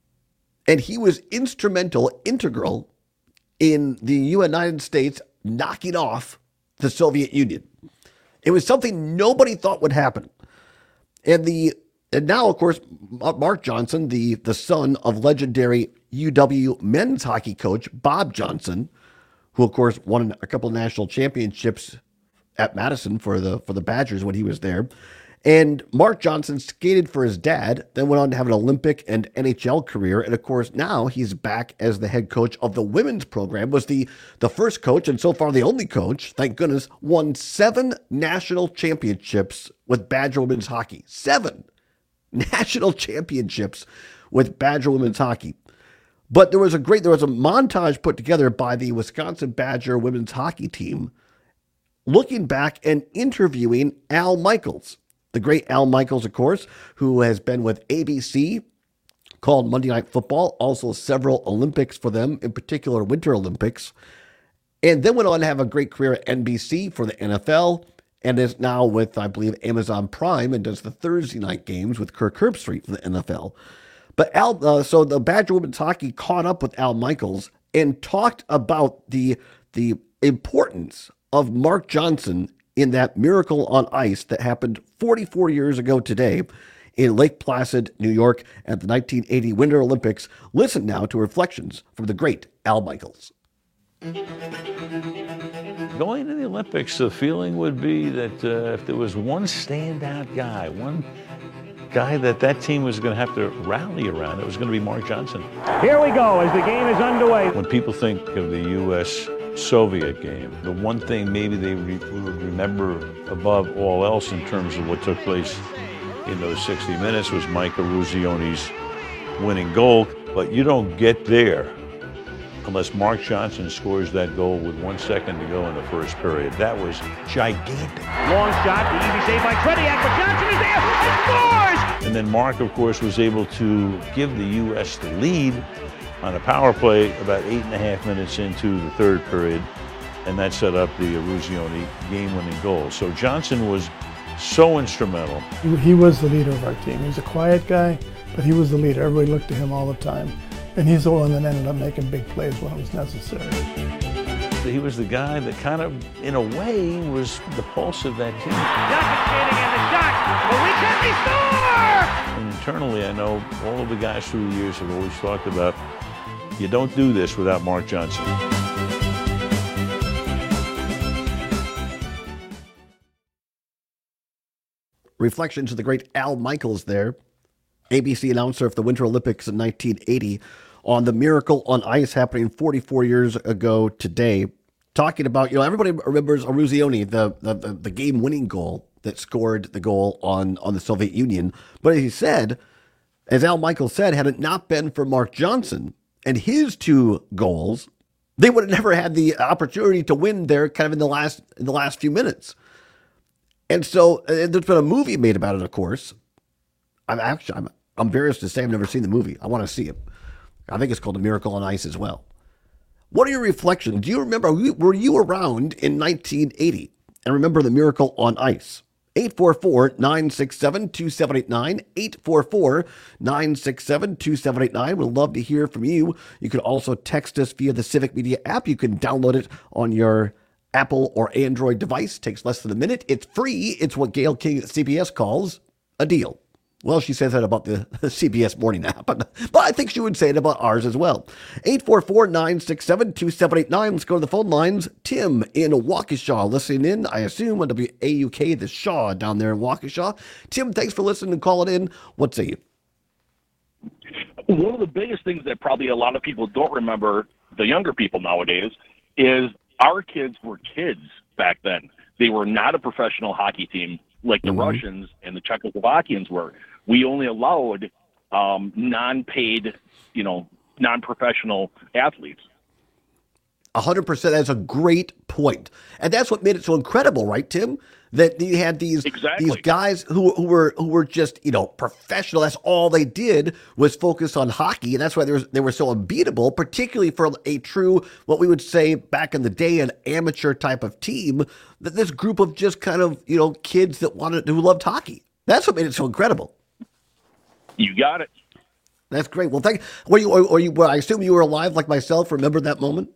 And he was integral in the United States knocking off the Soviet Union. It was something nobody thought would happen. And now, of course, Mark Johnson, the son of legendary UW men's hockey coach Bob Johnson, who, of course, won a couple of national championships at Madison for the Badgers when he was there. And Mark Johnson skated for his dad, then went on to have an Olympic and NHL career. And of course, now he's back as the head coach of the women's program, was the first coach, and so far the only coach, thank goodness, won 7 national championships with Badger women's hockey. 7 national championships with Badger women's hockey. But there was a montage put together by the Wisconsin Badger women's hockey team looking back and interviewing Al Michaels. The great Al Michaels, of course, who has been with ABC, called Monday Night Football, also several Olympics for them, in particular Winter Olympics, and then went on to have a great career at NBC for the NFL, and is now with, I believe, Amazon Prime, and does the Thursday night games with Kirk Herbstreit for the NFL. But so the Badger women's hockey caught up with Al Michaels and talked about the importance of Mark Johnson in that Miracle on Ice that happened 44 years ago today in Lake Placid, New York at the 1980 Winter Olympics. Listen now to reflections from the great Al Michaels. Going to the Olympics, the feeling would be that if there was one standout guy, one guy that team was going to have to rally around, it was going to be Mark Johnson. Here we go as the game is underway. When people think of the U.S.-Soviet game, the one thing maybe they would remember above all else in terms of what took place in those 60 minutes was Mike Eruzioni's winning goal. But you don't get there unless Mark Johnson scores that goal with 1 second to go in the first period. That was gigantic. Long shot, the easy save by Tretiak, but Johnson is there and scores! And then Mark, of course, was able to give the U.S. the lead on a power play about 8.5 minutes into the third period, and that set up the Eruzioni game-winning goal. So Johnson was so instrumental. He was the leader of our team. He was a quiet guy, but he was the leader. Everybody looked to him all the time. And he's the one that ended up making big plays when it was necessary. He was the guy that kind of, in a way, was the pulse of that team. Johnson skating and the shot. Well, we can And internally, I know all of the guys through the years have always talked about, you don't do this without Mark Johnson. Reflections of the great Al Michaels there, ABC announcer of the Winter Olympics in 1980, on the Miracle on Ice happening 44 years ago today, talking about, everybody remembers Eruzione, the game-winning goal that scored the goal on the Soviet Union. But he said, as Al Michaels said, had it not been for Mark Johnson and his 2 goals, they would have never had the opportunity to win there kind of in the last few minutes. And so there's been a movie made about it, of course. I'm embarrassed to say I've never seen the movie. I want to see it. I think it's called A Miracle on Ice as well. What are your reflections? Do you remember, were you around in 1980 and remember the Miracle on Ice? 844-967-2789, 844-967-2789. We'd love to hear from you. You can also text us via the Civic Media app. You can download it on your Apple or Android device. Takes less than a minute. It's free. It's what Gail King at CBS calls a deal. Well, she says that about the CBS morning app, but I think she would say it about ours as well. 844-967-2789. Let's go to the phone lines. Tim in Waukesha listening in, I assume, on WAUK, the Shaw down there in Waukesha. Tim, thanks for listening and calling in. What say you? One of the biggest things that probably a lot of people don't remember, the younger people nowadays, is our kids were kids back then. They were not a professional hockey team like the Russians and the Czechoslovakians were. We only allowed non-paid, non-professional athletes. 100%. That's a great point. And that's what made it so incredible, right, Tim? That you had these guys who were just, professional. That's all they did was focus on hockey. And that's why they were so unbeatable, particularly for a true, what we would say back in the day, an amateur type of team. That this group of just kind of, kids who loved hockey. That's what made it so incredible. You got it. That's great. Well, thank you. I assume you were alive like myself. Remember that moment?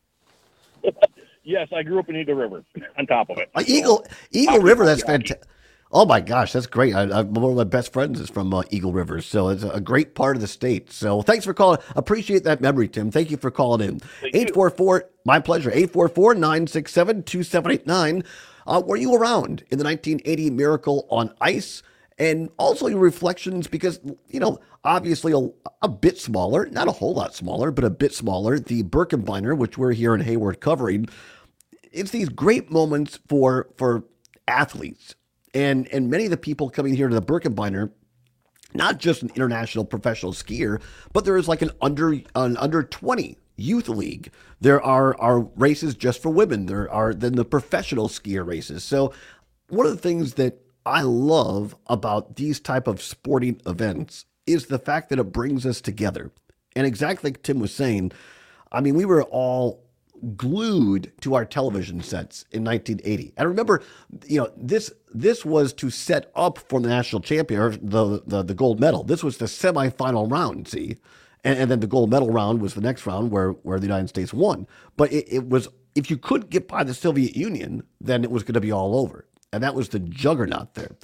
Yes, I grew up in Eagle River, on top of it. Eagle River, that's fantastic. Oh, my gosh, that's great. One of my best friends is from Eagle River, so it's a great part of the state. So thanks for calling. Appreciate that memory, Tim. Thank you for calling in. 844, my pleasure, 844-967-2789. Were you around in the 1980 Miracle on Ice? And also your reflections, because, obviously a bit smaller, not a whole lot smaller, but a bit smaller, the Birkebeiner, which we're here in Hayward covering. It's these great moments for athletes. And many of the people coming here to the Birkebeiner, not just an international professional skier, but there is like an under 20 youth league. There are races just for women. There are then the professional skier races. So one of the things that I love about these type of sporting events is the fact that it brings us together. And exactly like Tim was saying, I mean, we were all glued to our television sets in 1980. And remember, this was to set up for the national champion, or the gold medal. This was the semifinal round, see? And then the gold medal round was the next round where the United States won. But it was, if you couldn't get by the Soviet Union, then it was going to be all over. And that was the juggernaut there.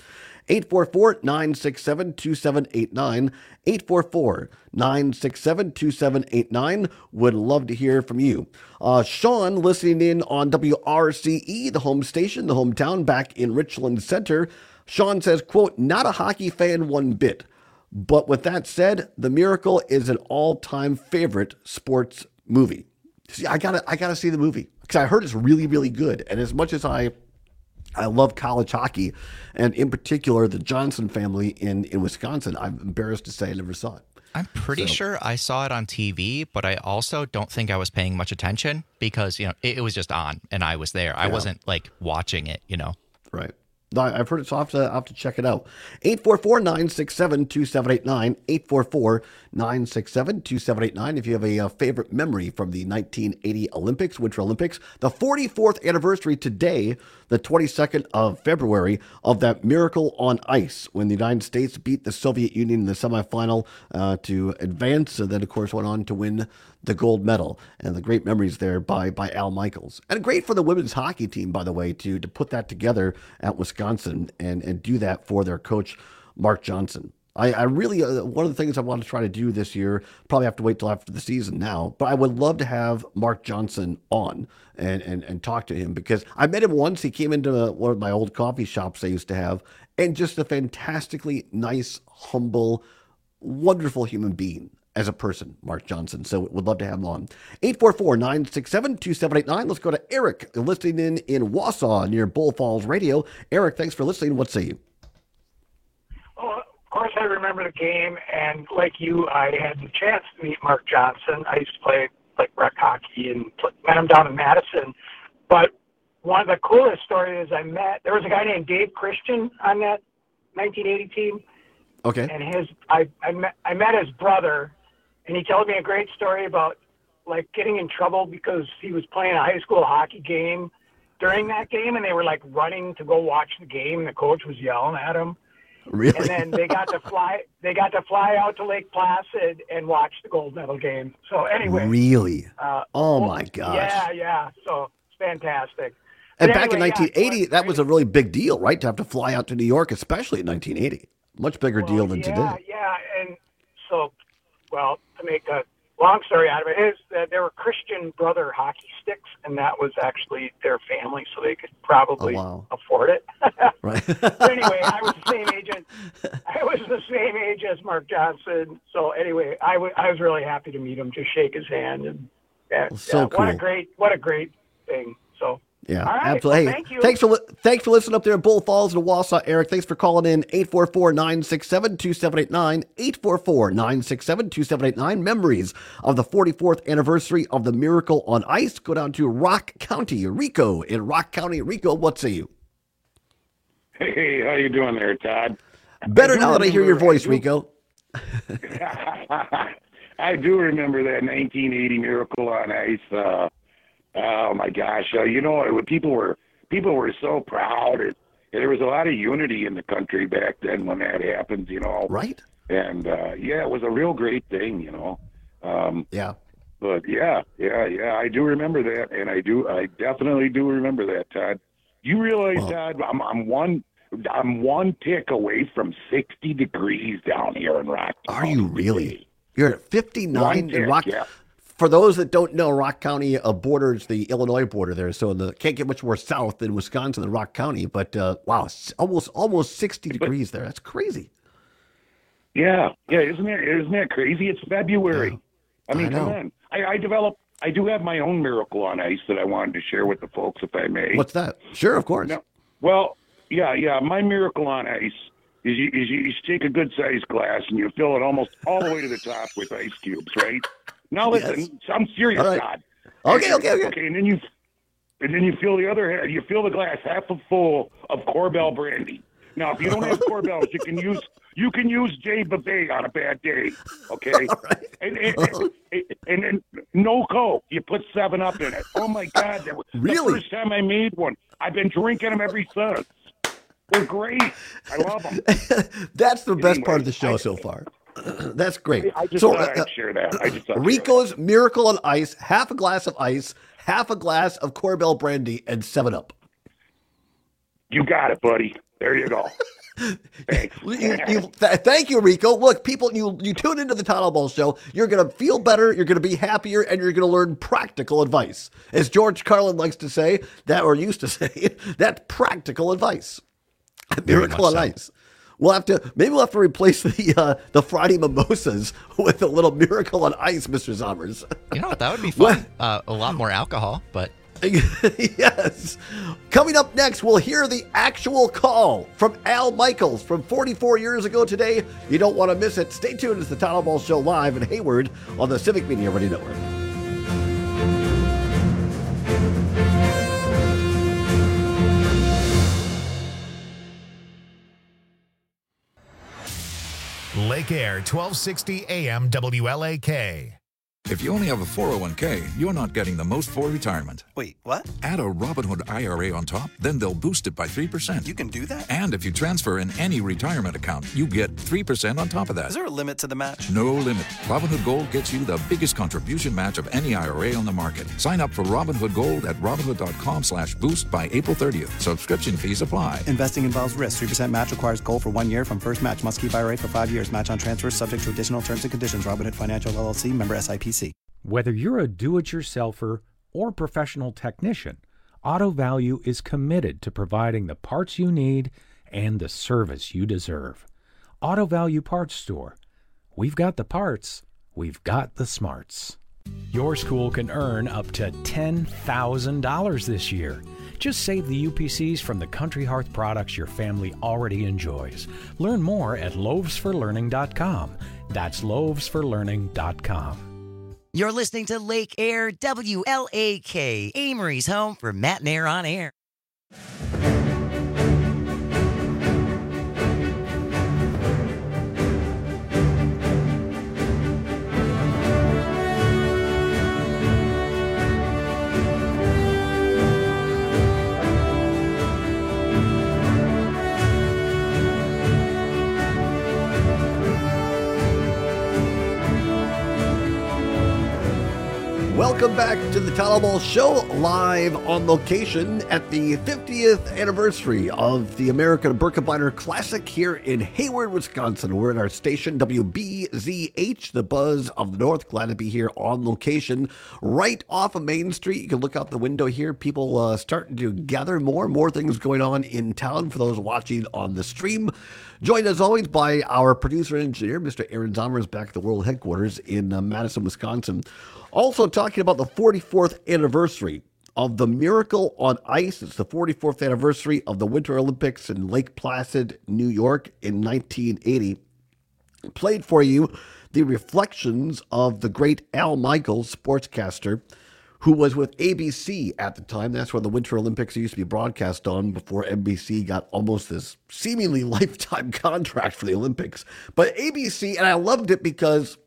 844-967-2789. 844-967-2789. Would love to hear from you. Sean, listening in on WRCE, the home station, the hometown, back in Richland Center. Sean says, quote, not a hockey fan one bit. But with that said, The Miracle is an all-time favorite sports movie. See, I gotta see the movie because I heard it's really, really good. And as much as I love college hockey, and in particular the Johnson family in Wisconsin, I'm embarrassed to say I never saw it. I'm pretty sure I saw it on TV, but I also don't think I was paying much attention because, it was just on and I was there. I wasn't like watching it, Right. I've heard it, so I'll have to check it out. 844-967-2789, 844-967-2789. If you have a favorite memory from the 1980 Olympics, Winter Olympics, the 44th anniversary today, the 22nd of February, of that miracle on ice when the United States beat the Soviet Union in the semifinal to advance, and then, of course, went on to win the gold medal. And the great memories there by Al Michaels. And great for the women's hockey team, by the way, to put that together at Wisconsin and do that for their coach, Mark Johnson. I really, one of the things I want to try to do this year, probably have to wait till after the season now, but I would love to have Mark Johnson on and talk to him, because I met him once. He came into one of my old coffee shops I used to have, and just a fantastically nice, humble, wonderful human being as a person, Mark Johnson. So would love to have him on. 844-967-2789. Let's go to Eric, listening in Wausau near Bull Falls Radio. Eric, thanks for listening. What say you? Well, of course, I remember the game, and like you, I had the chance to meet Mark Johnson. I used to play like rec hockey and met him down in Madison. But one of the coolest stories there was a guy named Dave Christian on that 1980 team. Okay. And I met his brother, and he told me a great story about like getting in trouble because he was playing a high school hockey game during that game, and they were like running to go watch the game, and the coach was yelling at him. Really? And then they got to fly out to Lake Placid and watch the gold medal game. So anyway. Really? Oh my gosh. Yeah. So it's fantastic. And But back in anyway, 1980, that was a really big deal, right? To have to fly out to New York, especially in 1980. Much bigger deal than today. Yeah, and so, well, to make a long story out of it, is that there were Christian Brother hockey sticks, and that was actually their family, so they could probably afford it. Right. But anyway, I was the same age as Mark Johnson. So anyway, I was really happy to meet him, just shake his hand, and so cool. What a great thing. So. Yeah, All right. absolutely. Well, Hey, thank you. thanks for listening up there in Bull Falls and Wausau, Eric. Thanks for calling in. 844-967-2789, 844-967-2789. Memories of the 44th anniversary of the Miracle on Ice. Go down to Rock County, Rico. In Rock County, Rico, what say you? Hey, how you doing there, Todd? Better now that I hear your voice, Rico. I do remember that 1980 Miracle on Ice. Oh my gosh! People were so proud, and there was a lot of unity in the country back then when that happened. Right? And it was a real great thing. Yeah. But yeah, I do remember that, and I definitely do remember that, Todd. You realize, Todd, I'm one tick away from 60 degrees down here in Rock County. Are you really? You're at 59 in Rock. Yeah. For those that don't know, Rock County borders the Illinois border there, so can't get much more south than Wisconsin than Rock County. But wow, almost 60 degrees there. That's crazy. Yeah, isn't that crazy? It's February. Yeah. I mean, I know. come on. I do have my own Miracle on Ice that I wanted to share with the folks, if I may. What's that? Sure, of course. No, well, yeah. My Miracle on Ice is you take a good sized glass and you fill it almost all the way to the top with ice cubes, right? Now listen, Yes. I'm serious, All right. Todd. Okay. Okay, and then you fill the other half. You fill the glass half full of Corbel brandy. Now, if you don't have Corbels, you can use Jay Babay on a bad day. Okay, and then no Coke. You put 7-Up in it. Oh my God, that was Really? the first time I made one. I've been drinking them ever since. They're great. I love them. That's the best part of the show so far. That's great. I just thought I'd share that. Rico's Miracle on Ice, half a glass of ice, half a glass of Corbel brandy, and 7-Up. You got it, buddy. There you go. Thanks. Thank you, Rico. Look, people, you tune into the Todd Ball Show, you're going to feel better, you're going to be happier, and you're going to learn practical advice. As George Carlin likes to say, used to say, that's practical advice. Miracle on Ice. We'll have to replace the Friday mimosas with a little Miracle on Ice, Mr. Zommers. You know what? That would be fun. A lot more alcohol, but. Yes. Coming up next, we'll hear the actual call from Al Michaels from 44 years ago today. You don't want to miss it. Stay tuned. It's the Todd Ball Show live in Hayward on the Civic Media Radio Network. Lake Air, 1260 AM WLAK. If you only have a 401k, you're not getting the most for retirement. Wait, what? Add a Robinhood IRA on top, then they'll boost it by 3%. You can do that? And if you transfer in any retirement account, you get 3% on top of that. Is there a limit to the match? No limit. Robinhood Gold gets you the biggest contribution match of any IRA on the market. Sign up for Robinhood Gold at Robinhood.com/boost by April 30th. Subscription fees apply. Investing involves risk. 3% match requires gold for 1 year from first match. Must keep IRA for 5 years. Match on transfers subject to additional terms and conditions. Robinhood Financial LLC, member SIPC. Whether you're a do-it-yourselfer or professional technician, Auto Value is committed to providing the parts you need and the service you deserve. Auto Value Parts Store. We've got the parts, we've got the smarts. Your school can earn up to $10,000 this year. Just save the UPCs from the Country Hearth products your family already enjoys. Learn more at loavesforlearning.com. That's loavesforlearning.com. You're listening to Lake Air WLAK, Amory's home for Matt and Air on Air. Welcome back to the Todd Ball Show, live on location at the 50th anniversary of the American Birkebeiner Classic here in Hayward, Wisconsin. We're at our station, WBZH, the Buzz of the North. Glad to be here on location, right off of Main Street. You can look out the window here. People starting to gather more things going on in town for those watching on the stream. Joined as always by our producer and engineer, Mr. Aaron Zomers, back at the World Headquarters in Madison, Wisconsin. Also talking about the 44th anniversary of the Miracle on Ice. It's the 44th anniversary of the Winter Olympics in Lake Placid, New York in 1980. Played for you the reflections of the great Al Michaels, sportscaster, who was with ABC at the time. That's where the Winter Olympics used to be broadcast on before NBC got almost this seemingly lifetime contract for the Olympics. But ABC, and I loved it because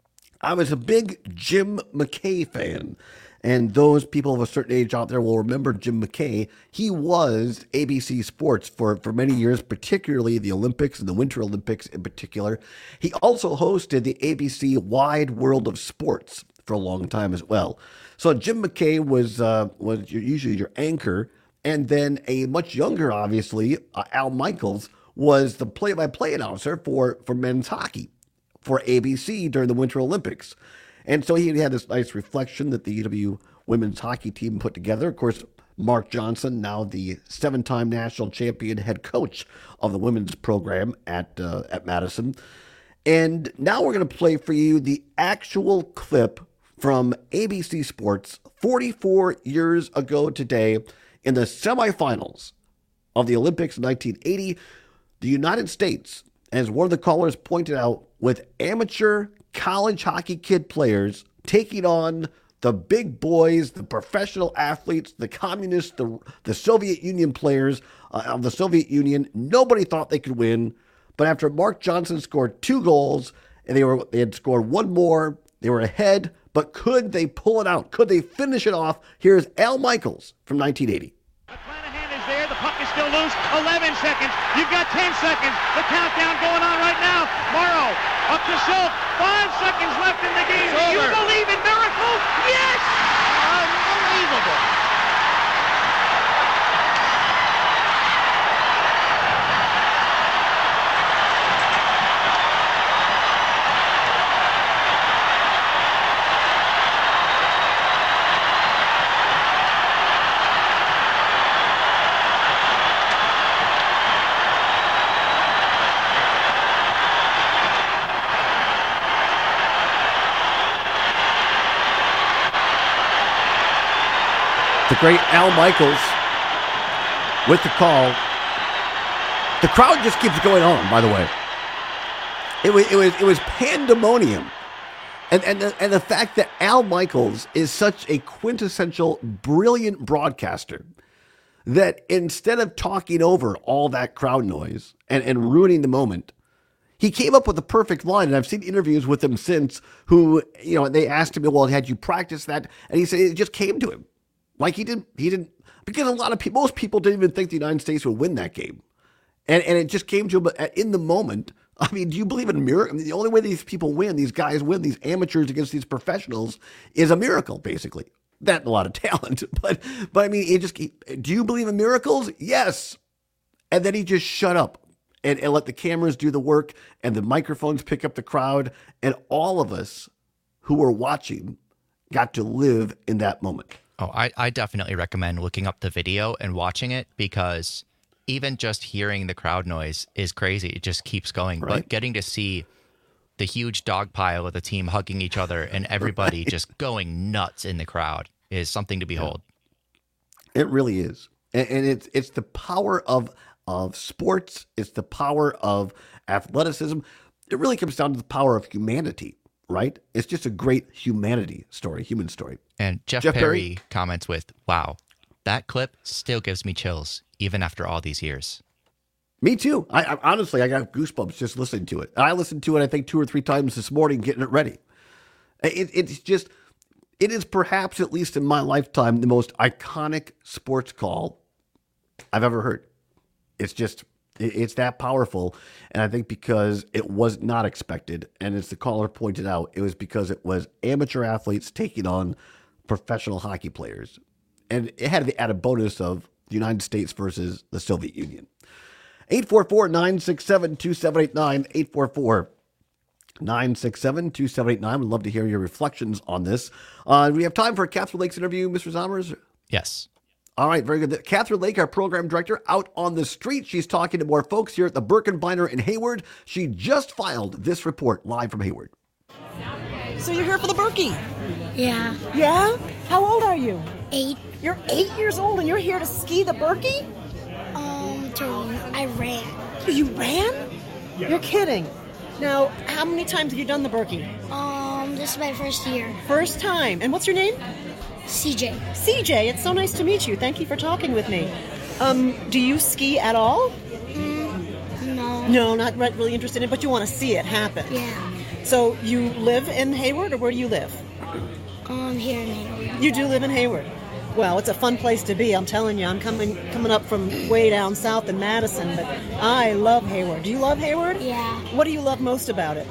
I was a big Jim McKay fan, and those people of a certain age out there will remember Jim McKay. He was ABC Sports for many years, particularly the Olympics and the Winter Olympics in particular. He also hosted the ABC Wide World of Sports for a long time as well. So Jim McKay was usually your anchor, and then a much younger, obviously, Al Michaels was the play-by-play announcer for men's hockey for ABC during the Winter Olympics. And so he had this nice reflection that the UW women's hockey team put together. Of course, Mark Johnson, now the 7-time national champion head coach of the women's program at Madison. And now we're going to play for you the actual clip from ABC Sports 44 years ago today in the semifinals of the Olympics in 1980. The United States, as one of the callers pointed out, with amateur college hockey kid players taking on the big boys, the professional athletes, the communists, the Soviet Union players of the Soviet Union. Nobody thought they could win. But after Mark Johnson scored 2 goals, and they had scored 1 more, they were ahead. But could they pull it out? Could they finish it off? Here's Al Michaels from 1980. There, the puck is still loose. 11 seconds. You've got 10 seconds. The countdown going on right now. Morrow up to Silk. 5 seconds left in the game. Do you believe in miracles? Yes! Unbelievable. The great Al Michaels with the call. The crowd just keeps going on, by the way. It was pandemonium. And the fact that Al Michaels is such a quintessential, brilliant broadcaster that instead of talking over all that crowd noise and ruining the moment, He came up with the perfect line, and I've seen interviews with him since who, they asked him, well, had you practiced that? And he said it just came to him. Like he didn't, because most people didn't even think the United States would win that game. And it just came to him in the moment. I mean, do you believe in a miracle? I mean, the only way these people win, these guys win, these amateurs against these professionals is a miracle, basically. That and a lot of talent. But I mean, do you believe in miracles? Yes. And then he just shut up. And let the cameras do the work and the microphones pick up the crowd. And all of us who were watching got to live in that moment. Oh, I definitely recommend looking up the video and watching it, because even just hearing the crowd noise is crazy. It just keeps going. Right. But getting to see the huge dog pile of the team hugging each other and everybody just going nuts in the crowd is something to behold. It really is. And it's the power of sports. It's the power of athleticism. It really comes down to the power of humanity, right? It's just a great human story. And Jeff Perry comments with, wow, that clip still gives me chills, even after all these years. Me too. I honestly, I got goosebumps just listening to it. I listened to it, I think, 2 or 3 times this morning, getting it ready. It is perhaps, at least in my lifetime, the most iconic sports call I've ever heard. It's that powerful. And I think because it was not expected, and as the caller pointed out, it was because it was amateur athletes taking on professional hockey players. And it had the added bonus of the United States versus the Soviet Union. 844-967-2789, 844-967-2789. We'd love to hear your reflections on this. We have time for a Catherine Lake's interview, Mr. Zommers? Yes. All right, very good. Catherine Lake, our program director, out on the street. She's talking to more folks here at the Birkenbinder in Hayward. She just filed this report live from Hayward. So you're here for the Berkey? Yeah. Yeah? How old are you? 8. You're 8 years old and you're here to ski the Berkey? I ran. You ran? Yeah. You're kidding. Now, how many times have you done the Berkey? This is my first year. First time. And what's your name? CJ. CJ, it's so nice to meet you. Thank you for talking with me. Do you ski at all? No. No, not really interested in it, but you want to see it happen. Yeah. So you live in Hayward, or where do you live? Here in Hayward. You do live in Hayward. Well, it's a fun place to be, I'm telling you. I'm coming up from way down south in Madison, but I love Hayward. Do you love Hayward? Yeah. What do you love most about it?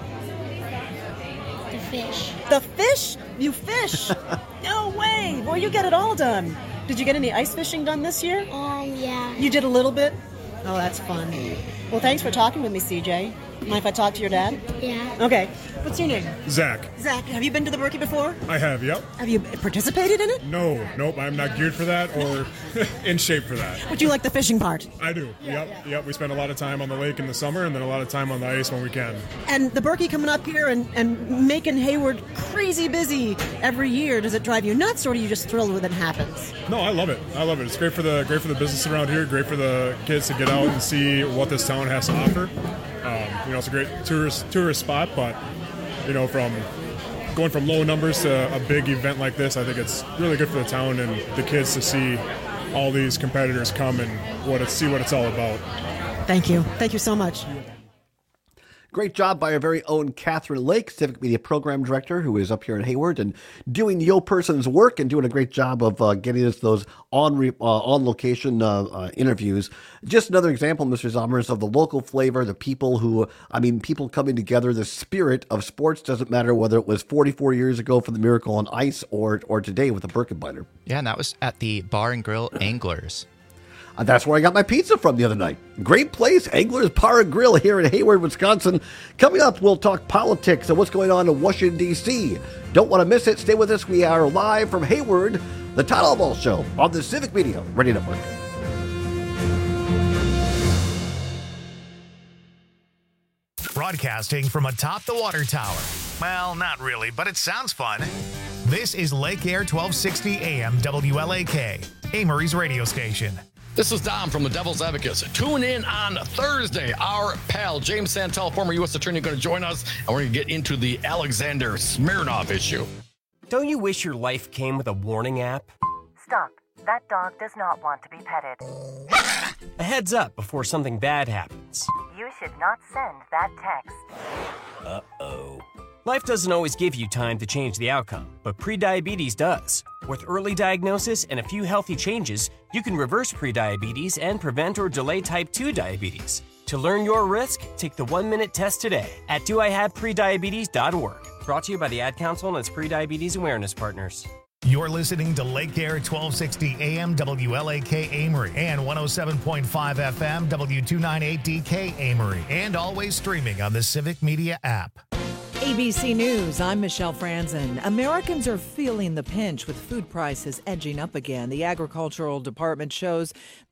The fish. The fish? You fish? No way! Well, you get it all done. Did you get any ice fishing done this year? Yeah. You did a little bit? Oh, that's fun. Well, thanks for talking with me, CJ. Mind if I talk to your dad? Yeah. Okay. What's your name? Zach. Zach, have you been to the Berkey before? I have, yep. Have you participated in it? Nope, I'm not geared for that or in shape for that. But you like the fishing part? I do, yep. We spend a lot of time on the lake in the summer and then a lot of time on the ice when we can. And the Berkey coming up here and making Hayward crazy busy every year, does it drive you nuts, or are you just thrilled when it happens? No, I love it. It's great for the business around here, great for the kids to get out and see what this town has to offer. It's a great tourist spot, but from going from low numbers to a big event like this, I think it's really good for the town and the kids to see all these competitors come and see what it's all about. Thank you so much. Great job by our very own Catherine Lake, Civic Media Program Director, who is up here in Hayward and doing Yo Person's work and doing a great job of getting us those on-location interviews. Just another example, Mr. Zommers, of the local flavor, the people people coming together. The spirit of sports doesn't matter whether it was 44 years ago for the Miracle on Ice or today with the Birkenbinder. Yeah, and that was at the Bar and Grill Anglers. That's where I got my pizza from the other night. Great place, Anglers Bar and Grill here in Hayward, Wisconsin. Coming up, we'll talk politics and what's going on in Washington, D.C. Don't want to miss it. Stay with us. We are live from Hayward, the Todd Albaugh Show on the Civic Media Radio Network. Broadcasting from atop the water tower. Well, not really, but it sounds fun. This is Lake Air 1260 AM WLAK, Amory's radio station. This is Dom from the Devil's Advocates. Tune in on Thursday. Our pal, James Santel, former U.S. Attorney, going to join us, and we're going to get into the Alexander Smirnov issue. Don't you wish your life came with a warning app? Stop. That dog does not want to be petted. A heads up before something bad happens. You You should not send that text. Uh-oh. Life doesn't always give you time to change the outcome, but prediabetes does. With early diagnosis and a few healthy changes, you can reverse prediabetes and prevent or delay type 2 diabetes. To learn your risk, take the 1-minute test today at doihaveprediabetes.org. Brought to you by the Ad Council and its prediabetes awareness partners. You're listening to Lake Air 1260 AM WLAK Amory and 107.5 FM W298DK Amory, and always streaming on the Civic Media app. ABC News, I'm Michelle Franzen. Americans are feeling the pinch with food prices edging up again. The Agricultural Department shows